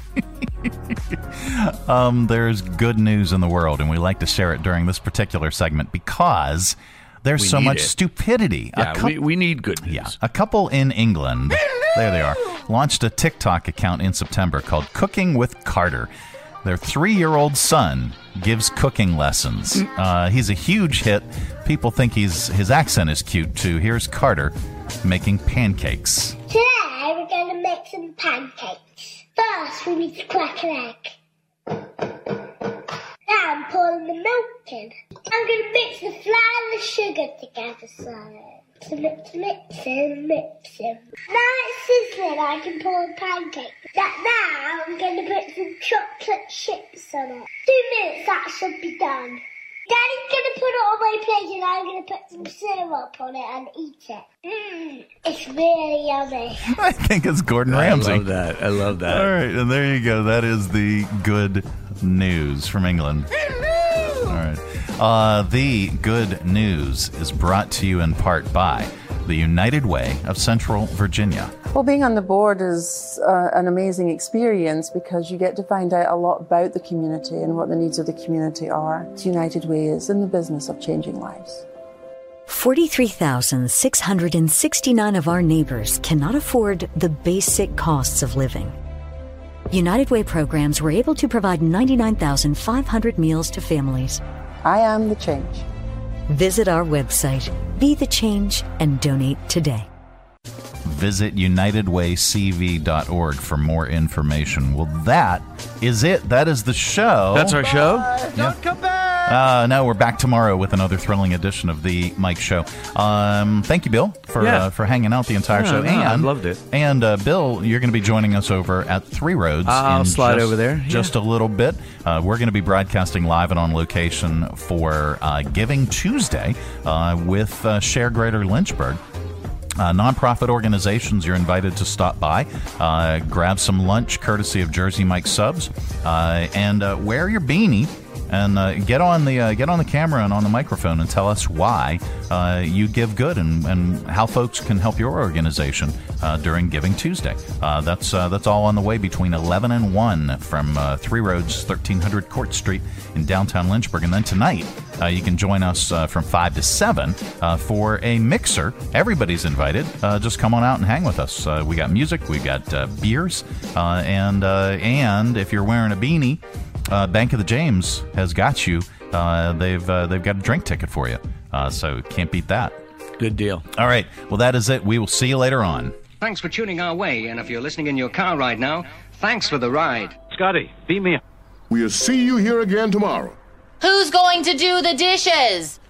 um, there's good news in the world, and we like to share it during this particular segment because there's We so need much it. stupidity. Yeah, cou- we, we need good news. Yeah, a couple in England, there they are, launched a TikTok account in September called Cooking with Carter. Their three-year-old son gives cooking lessons. Uh, he's a huge hit. People think he's his accent is cute, too. Here's Carter making pancakes. Today we're going to make some pancakes. First we need to crack an egg. Now I'm pouring the milk in. I'm going to mix the flour and the sugar together, so... To mix, mixing, mixing. Now it's sizzling, I can pour the pancake. That now I'm going to put some chocolate chips on it. Two minutes, that should be done. Daddy's going to put it on my plate and I'm going to put some syrup on it and eat it. Mmm, it's really yummy. I think it's Gordon Ramsay. I love that. I love that. All right, and there you go. That is the good news from England. All right. Uh, the good news is brought to you in part by the United Way of Central Virginia. Well, being on the board is uh, an amazing experience because you get to find out a lot about the community and what the needs of the community are. United Way is in the business of changing lives. forty-three thousand six hundred sixty-nine of our neighbors cannot afford the basic costs of living. United Way programs were able to provide ninety-nine thousand five hundred meals to families. I am the change. Visit our website, Be the Change, and donate today. Visit united way c v dot org for more information. Well, that is it. That is the show. That's our show? Yeah. Uh, no, we're back tomorrow with another thrilling edition of the Mike Show. Um, thank you, Bill, for Yeah. uh, for hanging out the entire Yeah, show. no, and I loved it. And uh, Bill, you're going to be joining us over at Three Roads. I'll in slide just, over there, yeah. just a little bit. Uh, we're going to be broadcasting live and on location for uh, Giving Tuesday uh, with uh, Share Greater Lynchburg. Uh, nonprofit organizations, you're invited to stop by, uh, grab some lunch courtesy of Jersey Mike Subs, uh, and uh, wear your beanie and uh, get on the uh, get on the camera and on the microphone and tell us why uh, you give good and, and how folks can help your organization uh, during Giving Tuesday. Uh, that's uh, that's all on the way between eleven and one from uh, Three Roads, thirteen hundred Court Street in downtown Lynchburg. And then tonight, uh, you can join us uh, from five to seven uh, for a mixer. Everybody's invited. Uh, just come on out and hang with us. Uh, we got music, we got uh, beers, uh, and uh, and if you're wearing a beanie, Uh, Bank of the James has got you. Uh, they've uh, they've got a drink ticket for you, uh, so can't beat that. Good deal. All right, well that is it. We will see you later on. Thanks for tuning our way, and if you're listening in your car right now, thanks for the ride. Scotty, beat me up. We'll see you here again tomorrow. Who's going to do the dishes?